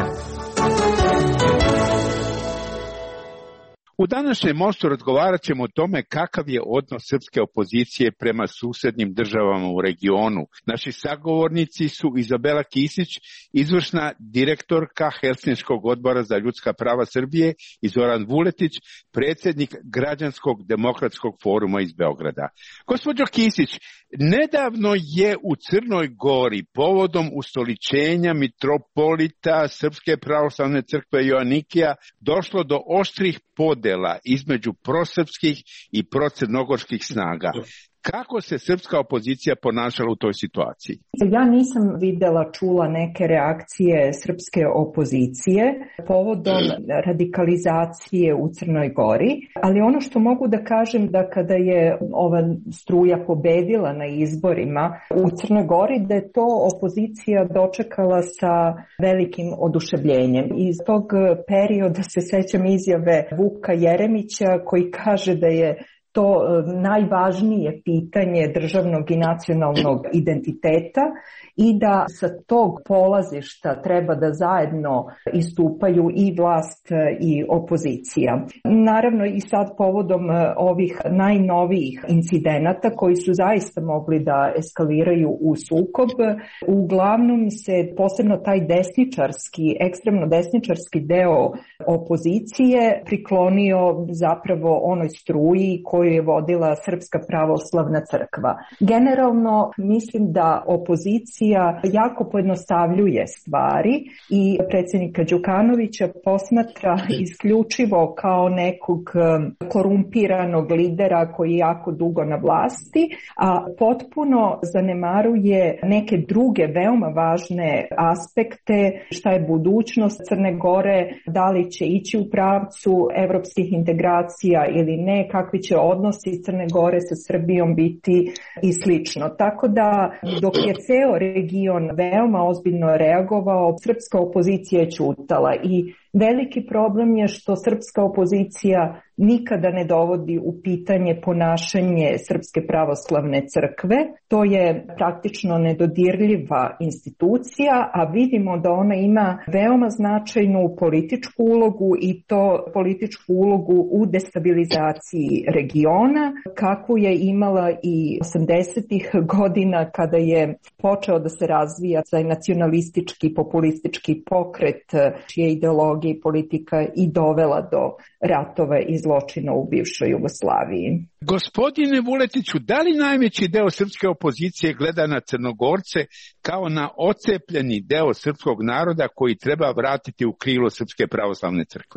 U današnjem Mostu razgovarat ćemo o tome kakav je odnos srpske opozicije prema susjednim državama u regionu. Naši sagovornici su Izabela Kisić, izvršna direktorka Helsinškog odbora za ljudska prava Srbije, i Zoran Vuletić, predsjednik Građanskog demokratskog foruma iz Beograda. Gospođo Kisić, nedavno je u Crnoj Gori povodom ustoličenja mitropolita Srpske pravoslavne crkve Joanikija došlo do oštrih podjela između prosrpskih i procrnogorskih snaga. Kako se srpska opozicija ponašala u toj situaciji? Ja nisam videla, čula neke reakcije srpske opozicije povodom radikalizacije u Crnoj Gori, ali ono što mogu da kažem da kada je ova struja pobedila na izborima u Crnoj Gori, da je to opozicija dočekala sa velikim oduševljenjem. Iz tog perioda se sećam izjave Vuka Jeremića koji kaže da je to najvažnije pitanje državnog i nacionalnog identiteta i da sa tog polazišta treba da zajedno istupaju i vlast i opozicija. Naravno i sad povodom ovih najnovijih incidenata koji su zaista mogli da eskaliraju u sukob, uglavnom se posebno taj desničarski, ekstremno desničarski deo opozicije priklonio zapravo onoj struji koju je vodila Srpska pravoslavna crkva. Generalno mislim da opozicija jako pojednostavljuje stvari i predsjednika Đukanovića posmatra isključivo kao nekog korumpiranog lidera koji je jako dugo na vlasti, a potpuno zanemaruje neke druge veoma važne aspekte, šta je budućnost Crne Gore, da li će ići u pravcu evropskih integracija ili ne, kakvi će odnosi Crne Gore sa Srbijom biti i slično. Tako da dok je ceo region veoma ozbiljno reagovao, srpska opozicija je ćutala i veliki problem je što srpska opozicija nikada ne dovodi u pitanje ponašanje Srpske pravoslavne crkve. To je praktično nedodirljiva institucija, a vidimo da ona ima veoma značajnu političku ulogu i to političku ulogu u destabilizaciji regiona, kakvu je imala i osamdesetih godina kada je počeo da se razvija taj nacionalistički, populistički pokret čija ideologija i politika i dovela do ratova i zločina u bivšoj Jugoslaviji. Gospodine Vuletiću, da li najveći deo srpske opozicije gleda na Crnogorce kao na ocepljeni deo srpskog naroda koji treba vratiti u krilo Srpske pravoslavne crkve?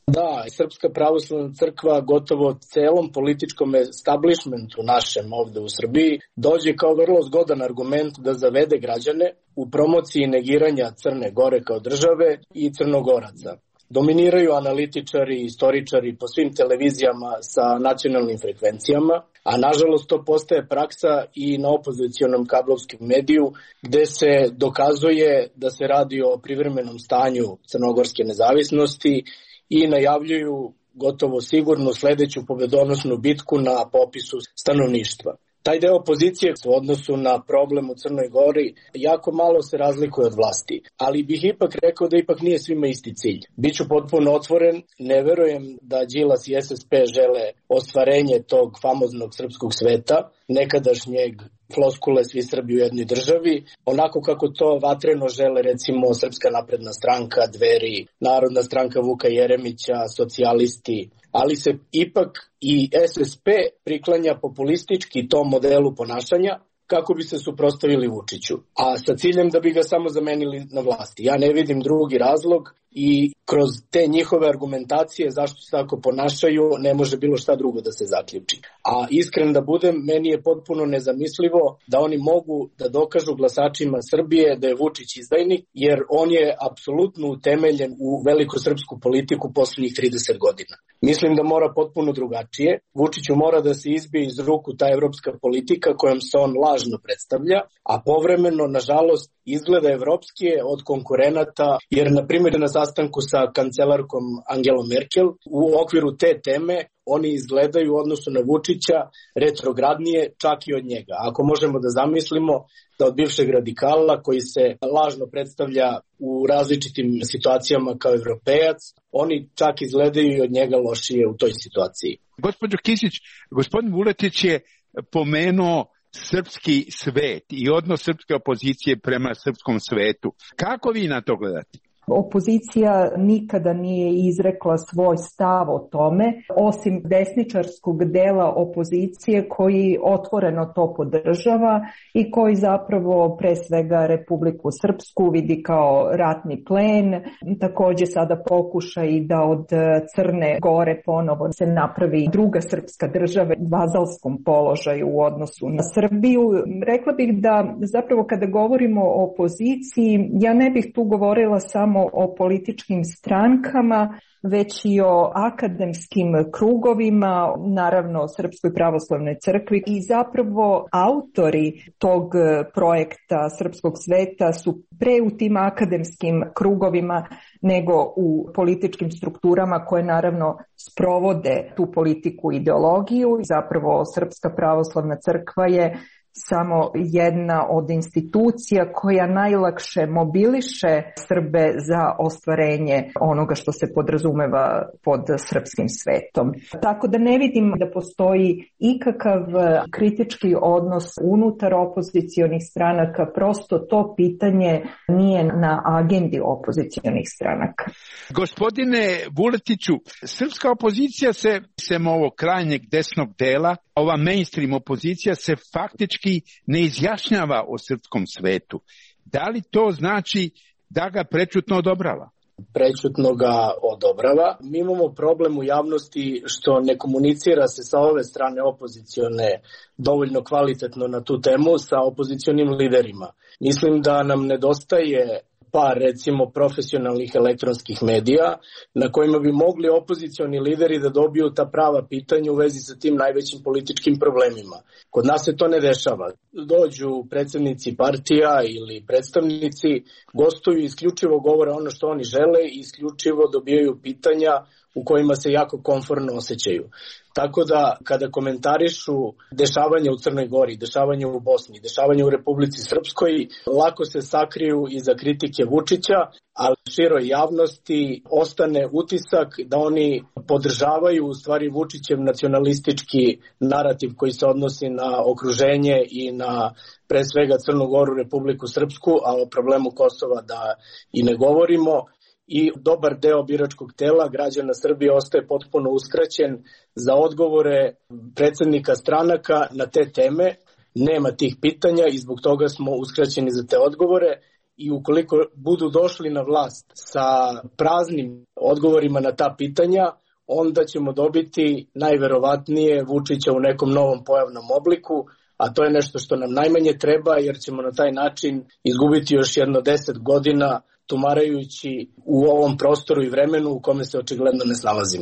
Da, Srpska pravoslavna crkva gotovo celom političkom establishmentu našem ovde u Srbiji dođe kao vrlo zgodan argument da zavede građane u promociji negiranja Crne Gore kao države i Crnogoraca. Dominiraju analitičari i istoričari po svim televizijama sa nacionalnim frekvencijama, a nažalost to postaje praksa i na opozicionom kablovskom mediju gde se dokazuje da se radi o privremenom stanju crnogorske nezavisnosti i najavljuju gotovo sigurno sledeću pobedonosnu bitku na popisu stanovništva. Taj deo opozicije u odnosu na problem u Crnoj Gori jako malo se razlikuje od vlasti, ali bih ipak rekao da ipak nije svima isti cilj. Biću potpuno otvoren, ne verujem da Đilas i S S P žele ostvarenje tog famoznog srpskog sveta, nekadašnjeg floskule svi Srbi u jednoj državi, onako kako to vatreno žele recimo Srpska napredna stranka, Dveri, Narodna stranka Vuka Jeremića, socijalisti, ali se ipak i S S P priklanja populistički tom modelu ponašanja kako bi se suprotstavili Vučiću, a sa ciljem da bi ga samo zamenili na vlasti. Ja ne vidim drugi razlog i kroz te njihove argumentacije zašto se tako ponašaju ne može bilo šta drugo da se zaključi. A iskren da budem, meni je potpuno nezamislivo da oni mogu da dokažu glasačima Srbije da je Vučić izdajnik, jer on je apsolutno utemeljen u velikosrpsku politiku poslednjih trideset godina. Mislim da mora potpuno drugačije. Vučiću mora da se izbije iz ruku ta evropska politika kojom se on lažno predstavlja, a povremeno, nažalost, izgleda evropskije od konkurenata, jer, na primjer, na sastanku sa kancelarkom Angelom Merkel, u okviru te teme, oni izgledaju u odnosu na Vučića retrogradnije čak i od njega. Ako možemo da zamislimo da od bivšeg radikala koji se lažno predstavlja u različitim situacijama kao evropejac, oni čak izgledaju i od njega lošije u toj situaciji. Gospođo Kisić, gospodin Vuletić je pomenuo srpski svet i odnos srpske opozicije prema srpskom svetu. Kako vi na to gledate? Opozicija nikada nije izrekla svoj stav o tome, osim desničarskog dela opozicije koji otvoreno to podržava i koji zapravo pre svega Republiku Srpsku vidi kao ratni plen. Takođe sada pokuša i da od Crne Gore ponovo se napravi druga srpska država u vazalskom položaju u odnosu na Srbiju. Rekla bih da zapravo kada govorimo o opoziciji, ja ne bih tu govorila samo o političkim strankama, već i o akademskim krugovima, naravno Srpskoj pravoslavnoj crkvi, i zapravo autori tog projekta Srpskog sveta su pre u tim akademskim krugovima nego u političkim strukturama koje naravno sprovode tu politiku i ideologiju. Zapravo Srpska pravoslavna crkva je samo jedna od institucija koja najlakše mobiliše Srbe za ostvarenje onoga što se podrazumeva pod srpskim svetom. Tako da ne vidim da postoji ikakav kritički odnos unutar opozicionih stranaka, prosto to pitanje nije na agendi opozicionih stranaka. Gospodine Vuletiću, srpska opozicija se, sem ovog krajnjeg desnog dela, ova mainstream opozicija se faktički ne izjašnjava o srpskom svetu. Da li to znači da ga prečutno odobrava? Prečutno ga odobrava. Mi imamo problem u javnosti što ne komunicira se sa ove strane opozicione dovoljno kvalitetno na tu temu sa opozicionim liderima. Mislim da nam nedostaje par, recimo, profesionalnih elektronskih medija na kojima bi mogli opozicioni lideri da dobiju ta prava pitanja u vezi sa tim najvećim političkim problemima. Kod nas se to ne dešava. Dođu predsednici partija ili predstavnici, gostuju, isključivo govore ono što oni žele i isključivo dobijaju pitanja u kojima se jako komfortno osjećaju. Tako da kada komentarišu dešavanja u Crnoj Gori, dešavanja u Bosni, dešavanja u Republici Srpskoj, lako se sakriju iza kritike Vučića, ali široj javnosti ostane utisak da oni podržavaju u stvari Vučićev nacionalistički narativ koji se odnosi na okruženje i na pre svega Crnu Goru, Republiku Srpsku, a o problemu Kosova da i ne govorimo. I dobar deo biračkog tela građana Srbije ostaje potpuno uskraćen za odgovore predsednika stranaka na te teme. Nema tih pitanja i zbog toga smo uskraćeni za te odgovore. i ukoliko budu došli na vlast sa praznim odgovorima na ta pitanja, onda ćemo dobiti najverovatnije Vučića u nekom novom pojavnom obliku, a to je nešto što nam najmanje treba, jer ćemo na taj način izgubiti još jedno deset godina tumarajući u ovom prostoru i vremenu u kome se očigledno ne snalazimo.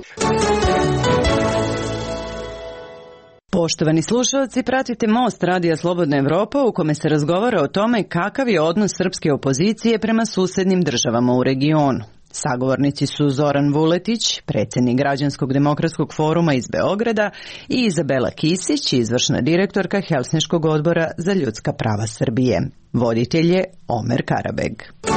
Poštovani slušalci, pratite Most Radija Slobodna Evropa u kome se razgovara o tome kakav je odnos srpske opozicije prema susednim državama u regionu. Sagovornici su Zoran Vuletić, predsjednik Građanskog demokratskog foruma iz Beograda, i Izabela Kisić, izvršna direktorka Helsinškog odbora za ljudska prava Srbije. Voditelj je Omer Karabeg.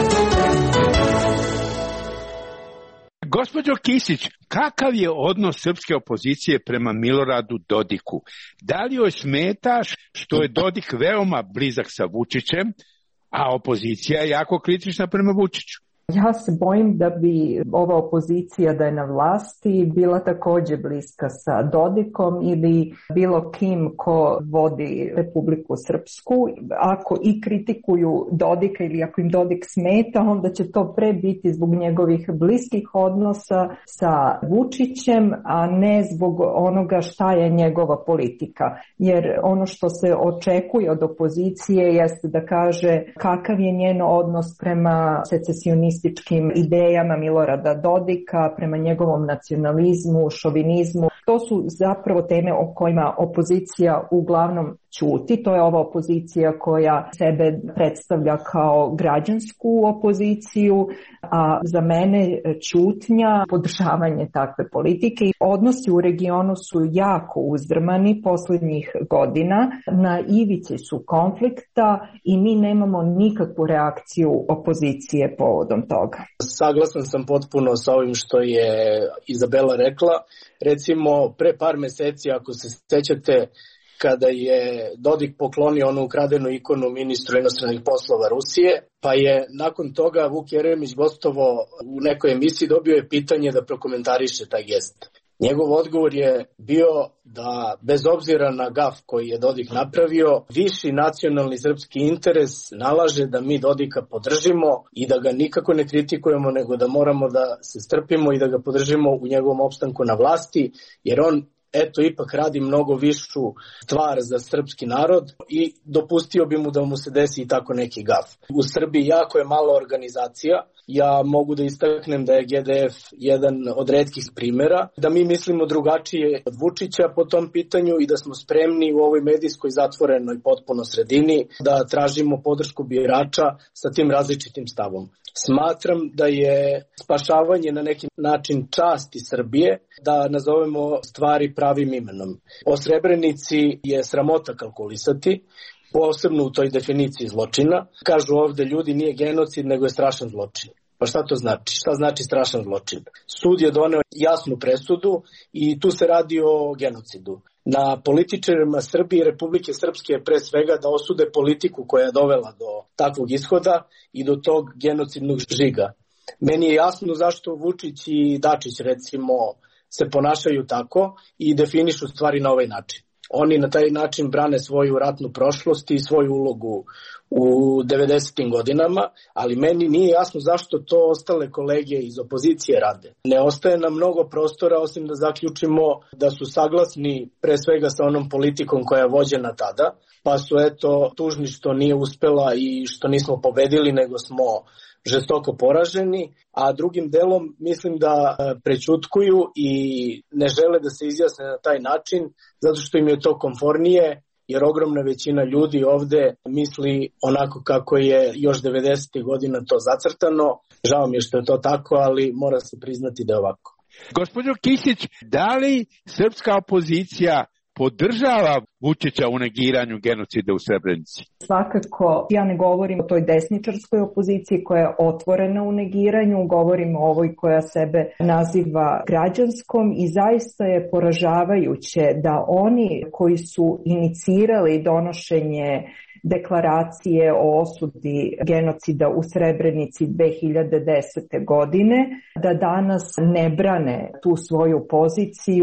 Gospođo Kisić, kakav je odnos srpske opozicije prema Miloradu Dodiku? Da li joj smeta što je Dodik veoma blizak sa Vučićem, a opozicija je jako kritična prema Vučiću? Ja se bojim da bi ova opozicija da je na vlasti bila također bliska sa Dodikom ili bilo kim ko vodi Republiku Srpsku. Ako i kritikuju Dodika ili ako im Dodik smeta, onda će to pre biti zbog njegovih bliskih odnosa sa Vučićem, a ne zbog onoga šta je njegova politika. Jer ono što se očekuje od opozicije jeste da kaže kakav je njen odnos prema secesionističkim idejama Milorada Dodika, prema njegovom nacionalizmu, šovinizmu. To su zapravo teme o kojima opozicija uglavnom ćuti. To je ova opozicija koja sebe predstavlja kao građansku opoziciju, a za mene ćutnja, podržavanje takve politike. Odnosi u regionu su jako uzdrmani posljednjih godina, na ivici su konflikta i mi nemamo nikakvu reakciju opozicije povodom toga. Saglasan sam potpuno sa ovim što je Izabela rekla. Recimo, pre par meseci, ako se sećate, kada je Dodik poklonio onu ukradenu ikonu ministru inostranih poslova Rusije, pa je nakon toga Vuk Jeremić gostovao u nekoj emisiji, dobio je pitanje da prokomentariše taj gest. Njegov odgovor je bio da bez obzira na gaf koji je Dodik napravio, viši nacionalni srpski interes nalaže da mi Dodika podržimo i da ga nikako ne kritikujemo, nego da moramo da se strpimo i da ga podržimo u njegovom opstanku na vlasti, jer on eto ipak radi mnogo višu stvar za srpski narod i dopustio bi mu da mu se desi i tako neki gaf. U Srbiji jako je malo organizacija. Ja mogu da istaknem da je G D F jedan od retkih primjera, da mi mislimo drugačije od Vučića po tom pitanju i da smo spremni u ovoj medijskoj zatvorenoj potpuno sredini da tražimo podršku birača sa tim različitim stavom. Smatram da je spašavanje na neki način časti Srbije, da nazovemo stvari pravim imenom. O Srebrenici je sramota kalkulisati, posebno u toj definiciji zločina. Kažu ovde ljudi nije genocid, nego je strašan zločin. Pa šta to znači? Šta znači strašan zločin? Sud je doneo jasnu presudu i tu se radi o genocidu. Na političarima Srbije i Republike Srpske je pre svega da osude politiku koja je dovela do takvog ishoda i do tog genocidnog žiga. Meni je jasno zašto Vučić i Dačić recimo se ponašaju tako i definišu stvari na ovaj način. Oni na taj način brane svoju ratnu prošlost i svoju ulogu u devedesetim godinama, ali meni nije jasno zašto to ostale kolege iz opozicije rade. Ne ostaje nam mnogo prostora osim da zaključimo da su saglasni pre svega sa onom politikom koja je vođena tada, pa su eto tužni što nije uspela i što nismo pobedili, nego smo žestoko poraženi, a drugim delom mislim da prećutkuju i ne žele da se izjasne na taj način, zato što im je to komfornije, jer ogromna većina ljudi ovde misli onako kako je još devedesetih godina to zacrtano. Žao mi je što je to tako, ali mora se priznati da je ovako. Gospođo Kisić, da li srpska opozicija podržava Vučića u negiranju genocida u Srebrenici? Svakako, ja ne govorim o toj desničarskoj opoziciji koja je otvorena u negiranju, govorim o ovoj koja sebe naziva građanskom i zaista je poražavajuće da oni koji su inicirali donošenje deklaracije o osudi genocida u Srebrenici dve hiljade desete. godine, da danas ne brane tu svoju poziciju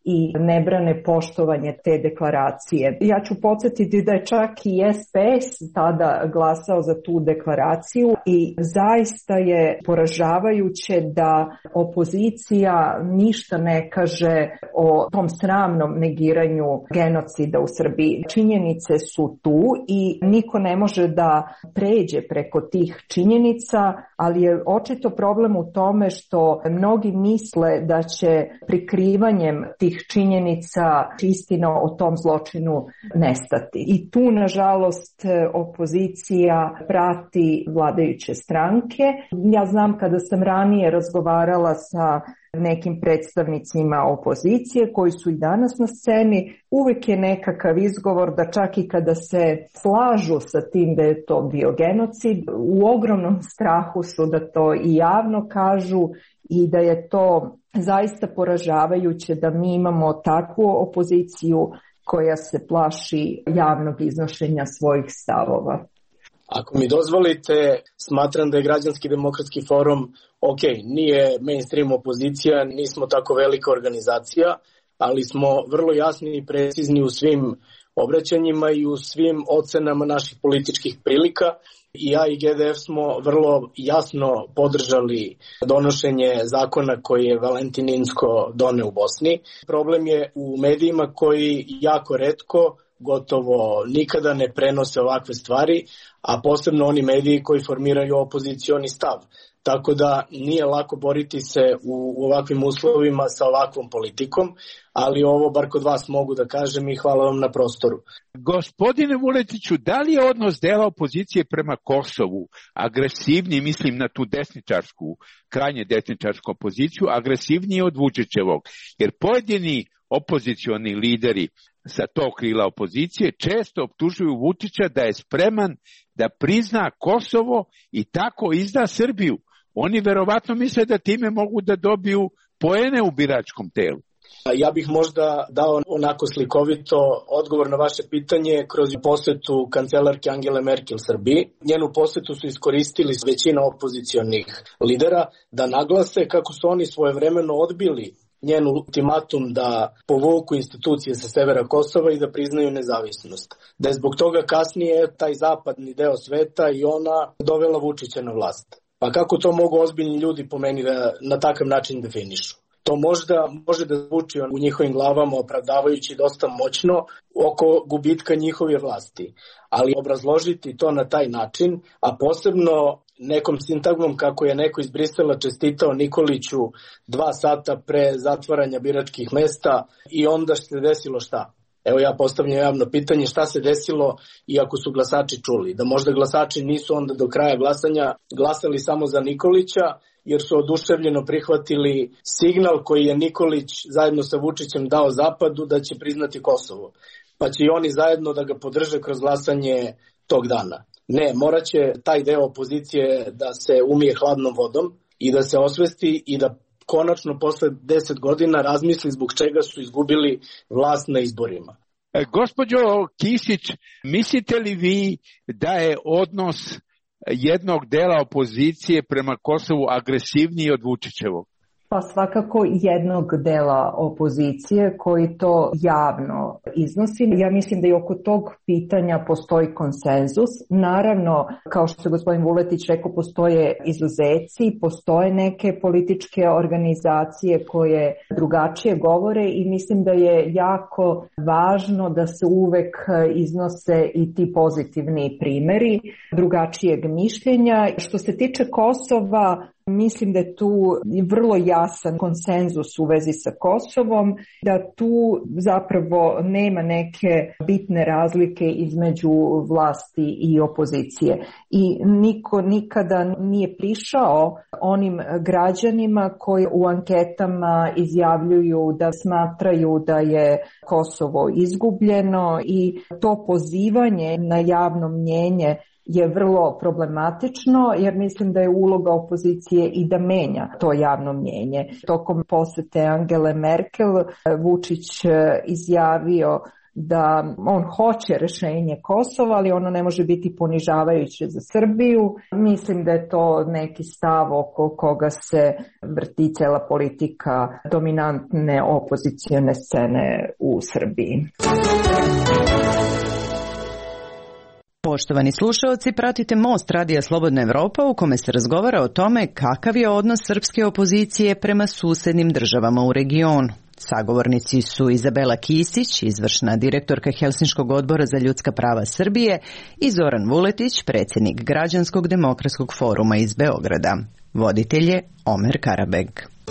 i ne brane poštovanje te deklaracije. Ja ću podsjetiti da je čak i S P S tada glasao za tu deklaraciju i zaista je poražavajuće da opozicija ništa ne kaže o tom sramnom negiranju genocida u Srbiji. Činjenice su tu i niko ne može da pređe preko tih činjenica, ali je očito problem u tome što mnogi misle da će prikrivanjem tih činjenica istina o tom zločinu nestati. I tu, nažalost, opozicija prati vladajuće stranke. Ja znam kada sam ranije razgovarala sa nekim predstavnicima opozicije koji su i danas na sceni, uvijek je nekakav izgovor da čak i kada se slažu sa tim da je to bio genocid, u ogromnom strahu su da to i javno kažu i da je to zaista poražavajuće da mi imamo takvu opoziciju koja se plaši javnog iznošenja svojih stavova. Ako mi dozvolite, smatram da je Građanski demokratski forum, ok, nije mainstream opozicija, nismo tako velika organizacija, ali smo vrlo jasni i precizni u svim obraćanjima i u svim ocenama naših političkih prilika. I ja i G D F smo vrlo jasno podržali donošenje zakona koji je Valentin Inzko doneo u Bosni. Problem je u medijima koji jako retko, gotovo nikada ne prenose ovakve stvari, a posebno oni mediji koji formiraju opozicioni stav. Tako da nije lako boriti se u, u ovakvim uslovima sa ovakvom politikom, ali ovo bar kod vas mogu da kažem i hvala vam na prostoru. Gospodine Vuletiću, da li je odnos dela opozicije prema Kosovu agresivniji, mislim na tu desničarsku, krajnje desničarsku opoziciju, agresivniji od Vučićevog? Jer pojedini opozicioni lideri sa tog krila opozicije često optužuju Vučića da je spreman da prizna Kosovo i tako izda Srbiju. Oni verovatno misle da time mogu da dobiju poene u biračkom telu. Ja bih možda dao onako slikovito odgovor na vaše pitanje kroz posetu kancelarke Angele Merkel Srbiji. Njenu posetu su iskoristili većina opozicionih lidera da naglase kako su oni svojevremeno odbili njen ultimatum da povuku institucije sa severa Kosova i da priznaju nezavisnost. Da je zbog toga kasnije taj zapadni deo sveta i ona dovela Vučića na vlast. Pa kako to mogu ozbiljni ljudi po meni da na takav način definišu? To možda može da zvuči u njihovim glavama opravdavajući dosta moćno oko gubitka njihove vlasti. Ali obrazložiti to na taj način, a posebno nekom sintagmom kako je neko iz Brisela čestitao Nikoliću dva sata pre zatvaranja biračkih mesta i onda se desilo šta? Evo ja postavljam javno pitanje šta se desilo iako su glasači čuli. Da možda glasači nisu onda do kraja glasanja glasali samo za Nikolića jer su oduševljeno prihvatili signal koji je Nikolić zajedno sa Vučićem dao Zapadu da će priznati Kosovo. Pa će i oni zajedno da ga podrže kroz glasanje tog dana. Ne, morat će taj deo opozicije da se umije hladnom vodom i da se osvesti i da konačno posle deset godina razmisli zbog čega su izgubili vlast na izborima. E, gospođo Kisić, mislite li vi da je odnos jednog dela opozicije prema Kosovu agresivniji od Vučićevog? Pa svakako jednog dela opozicije koji to javno iznosi. Ja mislim da i oko tog pitanja postoji konsenzus. Naravno, kao što se gospodin Vuletić rekao, postoje izuzeci, postoje neke političke organizacije koje drugačije govore i mislim da je jako važno da se uvek iznose i ti pozitivni primeri drugačijeg mišljenja. Što se tiče Kosova, mislim da je tu vrlo jasan konsenzus u vezi sa Kosovom, da tu zapravo nema neke bitne razlike između vlasti i opozicije. I niko nikada nije prišao onim građanima koji u anketama izjavljuju da smatraju da je Kosovo izgubljeno i to pozivanje na javno mnjenje je vrlo problematično jer mislim da je uloga opozicije i da menja to javno mnjenje. Tokom posete Angele Merkel Vučić izjavio da on hoće rešenje Kosova, ali ono ne može biti ponižavajuće za Srbiju. Mislim da je to neki stav oko koga se vrti cela politika dominantne opozicione scene u Srbiji. Poštovani slušaoci, pratite Most Radija Slobodna Evropa u kome se razgovara o tome kakav je odnos srpske opozicije prema susednim državama u regionu. Sagovornici su Izabela Kisić, izvršna direktorka Helsinškog odbora za ljudska prava Srbije, i Zoran Vuletić, predsjednik Građanskog demokratskog foruma iz Beograda. Voditelj je Omer Karabeg.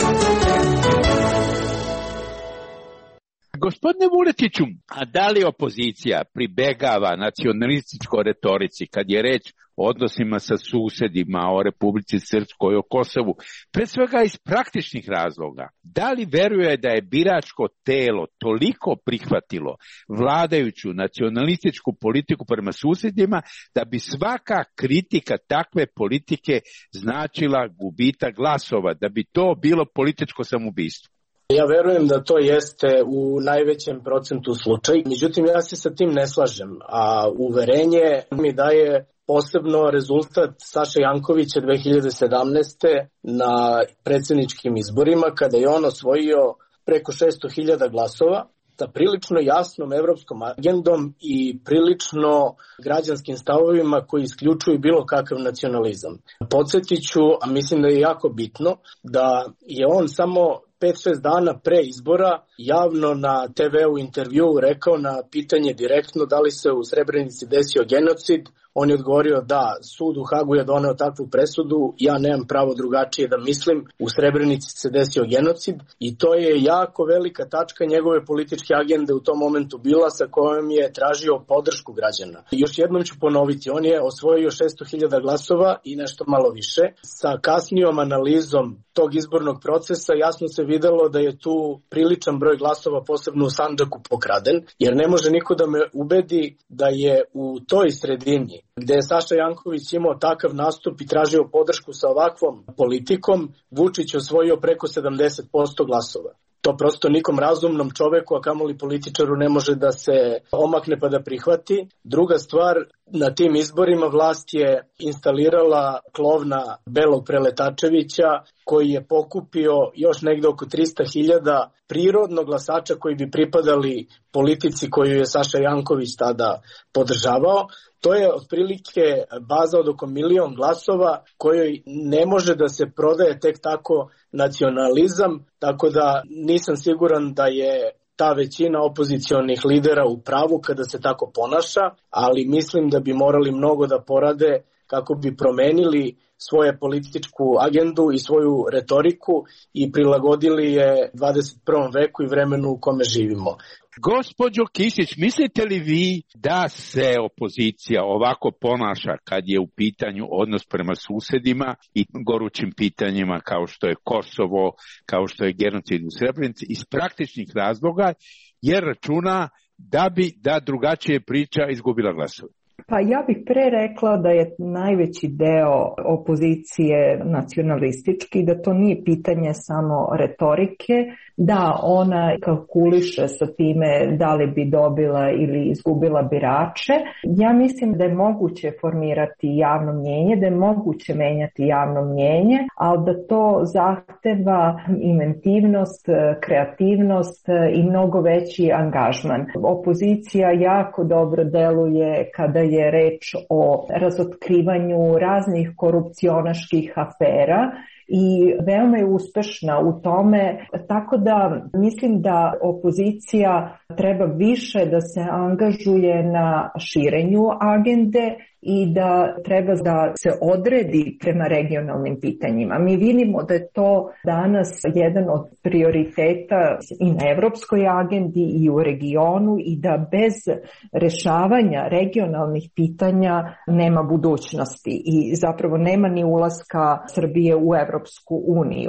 Gospodine Vuletiću, a da li opozicija pribegava nacionalističkoj retorici kad je reč o odnosima sa susedima, o Republici Srpskoj, o Kosovu, pre svega iz praktičnih razloga? Da li veruje da je biračko telo toliko prihvatilo vladajuću nacionalističku politiku prema susedima da bi svaka kritika takve politike značila gubitak glasova, da bi to bilo političko samoubistvo? Ja verujem da to jeste u najvećem procentu slučaj, međutim ja se sa tim ne slažem, a uverenje mi daje posebno rezultat Saše Jankovića dve hiljade sedamnaeste. na predsjedničkim izborima kada je on osvojio preko šesto hiljada glasova sa prilično jasnom evropskom agendom i prilično građanskim stavovima koji isključuju bilo kakav nacionalizam. Podsjetit ću, a mislim da je jako bitno, da je on samo pet šest dana pre izbora javno na te ve u intervjuu rekao na pitanje direktno da li se u Srebrenici desio genocid. On je odgovorio da, sud u Hagu je doneo takvu presudu, ja nemam pravo drugačije da mislim, u Srebrenici se desio genocid i to je jako velika tačka njegove političke agende u tom momentu bila sa kojom je tražio podršku građana. Još jednom ću ponoviti, on je osvojio šesto hiljada glasova i nešto malo više. Sa kasnijom analizom tog izbornog procesa jasno se videlo da je tu priličan broj glasova, posebno u Sandžaku, pokraden, jer ne može niko da me ubedi da je u toj sredini gde je Saša Janković imao takav nastup i tražio podršku sa ovakvom politikom, Vučić osvojio preko sedamdeset posto glasova. To prosto nikom razumnom čoveku, a kamoli političaru, ne može da se omakne pa da prihvati. Druga stvar, na tim izborima vlast je instalirala klovna Belog Preletačevića, koji je pokupio još negde oko trista hiljada prirodno glasača koji bi pripadali politici koju je Saša Janković tada podržavao. To je otprilike baza od oko milion glasova kojoj ne može da se prodaje tek tako nacionalizam, tako da nisam siguran da je ta većina opozicionih lidera u pravu kada se tako ponaša, ali mislim da bi morali mnogo da porade kako bi promenili svoju političku agendu i svoju retoriku i prilagodili je dvadeset prvom veku i vremenu u kome živimo. Gospođo Kisić, mislite li vi da se opozicija ovako ponaša kad je u pitanju odnos prema susedima i gorućim pitanjima kao što je Kosovo, kao što je genocid u Srebrenici, iz praktičnih razloga, jer računa da bi da drugačije priča izgubila glasove? Pa ja bih pre rekla da je najveći deo opozicije nacionalistički, da to nije pitanje samo retorike, da ona kalkuliše sa time da li bi dobila ili izgubila birače. Ja mislim da je moguće formirati javno mnjenje, da je moguće menjati javno mnjenje, ali da to zahteva inventivnost, kreativnost i mnogo veći angažman. Opozicija jako dobro deluje kada je reč o razotkrivanju raznih korupcionaških afera i veoma je uspešna u tome, tako da mislim da opozicija treba više da se angažuje na širenju agende i da treba da se odredi prema regionalnim pitanjima. Mi vidimo da je to danas jedan od prioriteta i na evropskoj agendi i u regionu i da bez rešavanja regionalnih pitanja nema budućnosti i zapravo nema ni ulaska Srbije u Evropsku uniju.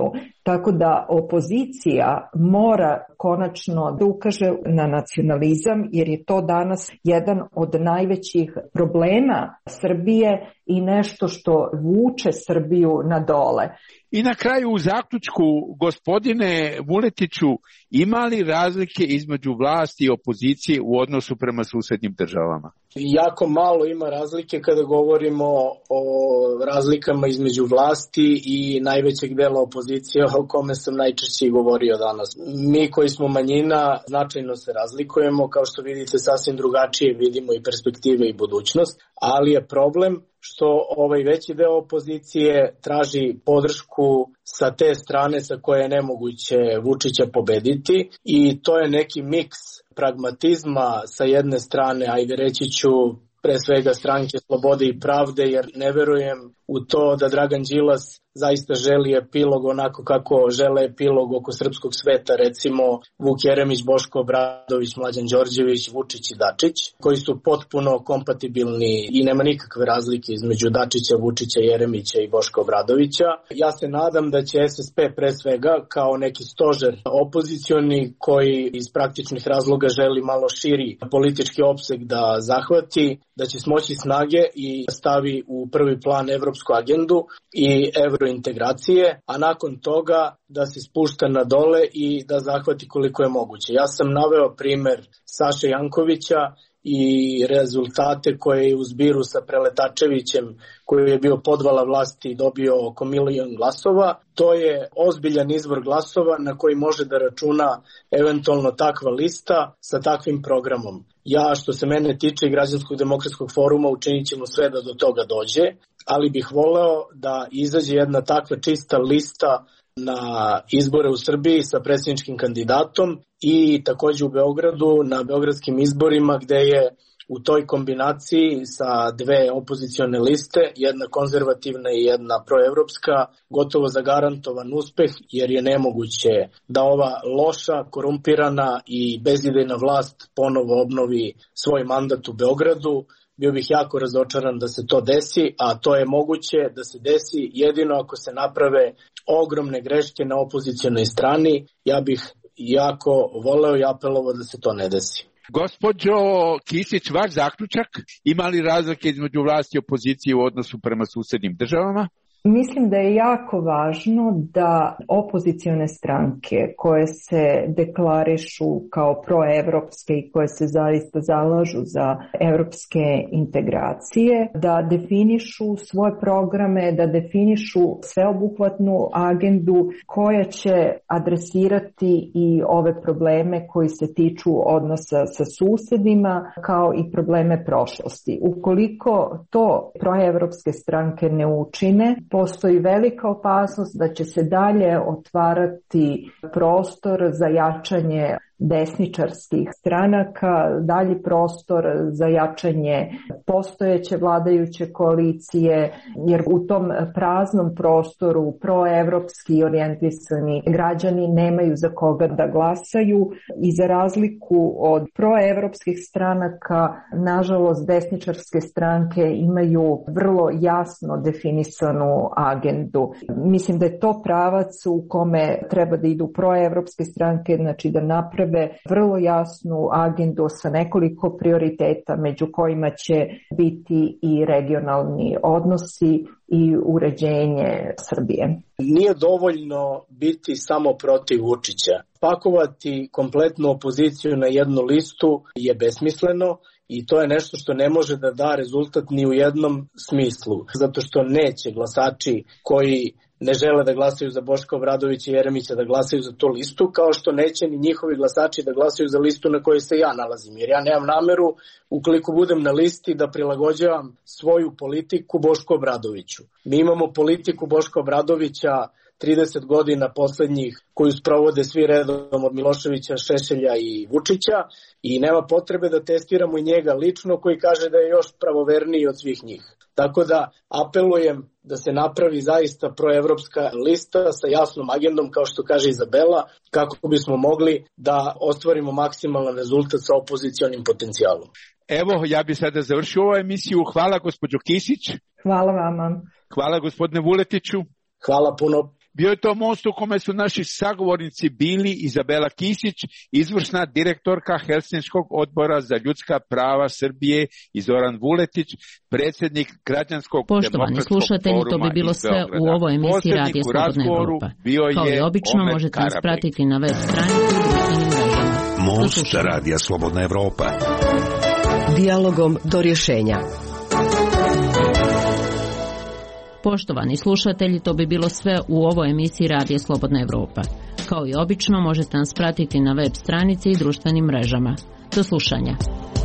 Tako da opozicija mora konačno da ukaže na nacionalizam, jer je to danas jedan od najvećih problema Srbije i nešto što vuče Srbiju na dole. I na kraju u zaključku, gospodine Vuletiću, ima li razlike između vlasti i opozicije u odnosu prema susednim državama? Jako malo ima razlike kada govorimo o razlikama između vlasti i najvećeg dela opozicije, o kome sam najčešće govorio danas. Mi koji smo manjina značajno se razlikujemo, kao što vidite sasvim drugačije vidimo i perspektive i budućnost, ali je problem što ovaj veći deo opozicije traži podršku sa te strane sa koje je nemoguće Vučića pobediti i to je neki miks pragmatizma sa jedne strane, ajde reći ću pre svega Stranke slobode i pravde, jer ne verujem u to da Dragan Đilas zaista želi epilog onako kako žele epilog oko srpskog sveta, recimo Vuk Jeremić, Boško Obradović, Mlađan Đorđević, Vučić i Dačić, koji su potpuno kompatibilni i nema nikakve razlike između Dačića, Vučića, Jeremića i Boška Obradovića. Ja se nadam da će S S P pre svega kao neki stožer opozicioni koji iz praktičnih razloga želi malo širi politički opseg da zahvati, da će smoći snage i stavi u prvi plan evropsku agendu i evrointegracije, a nakon toga da se spušta na dole i da zahvati koliko je moguće. Ja sam naveo primer Saše Jankovića i rezultate koje je u zbiru sa Preletačevićem, koji je bio podvala vlasti i dobio oko milion glasova. To je ozbiljan izvor glasova na koji može da računa eventualno takva lista sa takvim programom. Ja, što se mene tiče i Građanskog demokratskog foruma, učinit ćemo sve da do toga dođe, ali bih voleo da izađe jedna takva čista lista na izbore u Srbiji sa predsjedničkim kandidatom i takođe u Beogradu na beogradskim izborima gde je u toj kombinaciji sa dve opozicione liste, jedna konzervativna i jedna proevropska, gotovo zagarantovan uspeh, jer je nemoguće da ova loša, korumpirana i bezidejna vlast ponovo obnovi svoj mandat u Beogradu. Bio bih jako razočaran da se to desi, a to je moguće da se desi jedino ako se naprave ogromne greške na opozicionoj strani. Ja bih jako voleo i apelovao da se to ne desi. Gospođo Kisić, vaš zaključak, ima li razlike između vlasti i opozicije u odnosu prema susednim državama? Mislim da je jako važno da opozicione stranke koje se deklarišu kao proevropske i koje se zaista zalažu za evropske integracije, da definišu svoje programe, da definišu sveobuhvatnu agendu koja će adresirati i ove probleme koji se tiču odnosa sa susedima kao i probleme prošlosti. Ukoliko to proevropske stranke ne učine, postoji velika opasnost da će se dalje otvarati prostor za jačanje desničarskih stranaka, dalji prostor za jačanje postojeće vladajuće koalicije, jer u tom praznom prostoru proevropski orijentisani građani nemaju za koga da glasaju i za razliku od proevropskih stranaka, nažalost desničarske stranke imaju vrlo jasno definisanu agendu. Mislim da je to pravac u kome treba da idu proevropske stranke, znači da naprave vrlo jasnu agendu sa nekoliko prioriteta među kojima će biti i regionalni odnosi i uređenje Srbije. Nije dovoljno biti samo protiv Vučića. Pakovati kompletnu opoziciju na jednu listu je besmisleno i to je nešto što ne može da da rezultat ni u jednom smislu, zato što neće glasači koji ne žele da glasaju za Boška Obradovića i Jeremića da glasaju za tu listu, kao što neće ni njihovi glasači da glasaju za listu na kojoj se ja nalazim. Jer ja nemam nameru, ukoliko budem na listi, da prilagođavam svoju politiku Bošku Obradoviću. Mi imamo politiku Boška Obradovića trideset godina poslednjih koju sprovode svi redom od Miloševića, Šešelja i Vučića i nema potrebe da testiramo i njega lično koji kaže da je još pravoverniji od svih njih. Tako da apelujem da se napravi zaista proevropska lista sa jasnom agendom, kao što kaže Izabela, kako bismo mogli da ostvarimo maksimalan rezultat sa opozicionim potencijalom. Evo, ja bih sada završio ovu emisiju. Hvala gospođo Kisić. Hvala vama. Hvala gospodine Vuletiću. Hvala puno. Bio je to most u kome su naši sagovornici bili Izabela Kisić, izvršna direktorka Helsinškog odbora za ljudska prava Srbije, i Zoran Vuletić, predsjednik Građanskog demokratskog slušatelji, to bi bilo sve u ovoj emisiji Radija Slobodna Evropa. Kao i obično, Omer možete nas Karabek. pratiti na web stranici i društvenim mrežama. Most Radija Slobodna Evropa. Dijalogom do rješenja. Poštovani slušatelji, to bi bilo sve u ovoj emisiji Radija Slobodna Evropa. Kao i obično, možete nas pratiti na web stranici i društvenim mrežama. Do slušanja.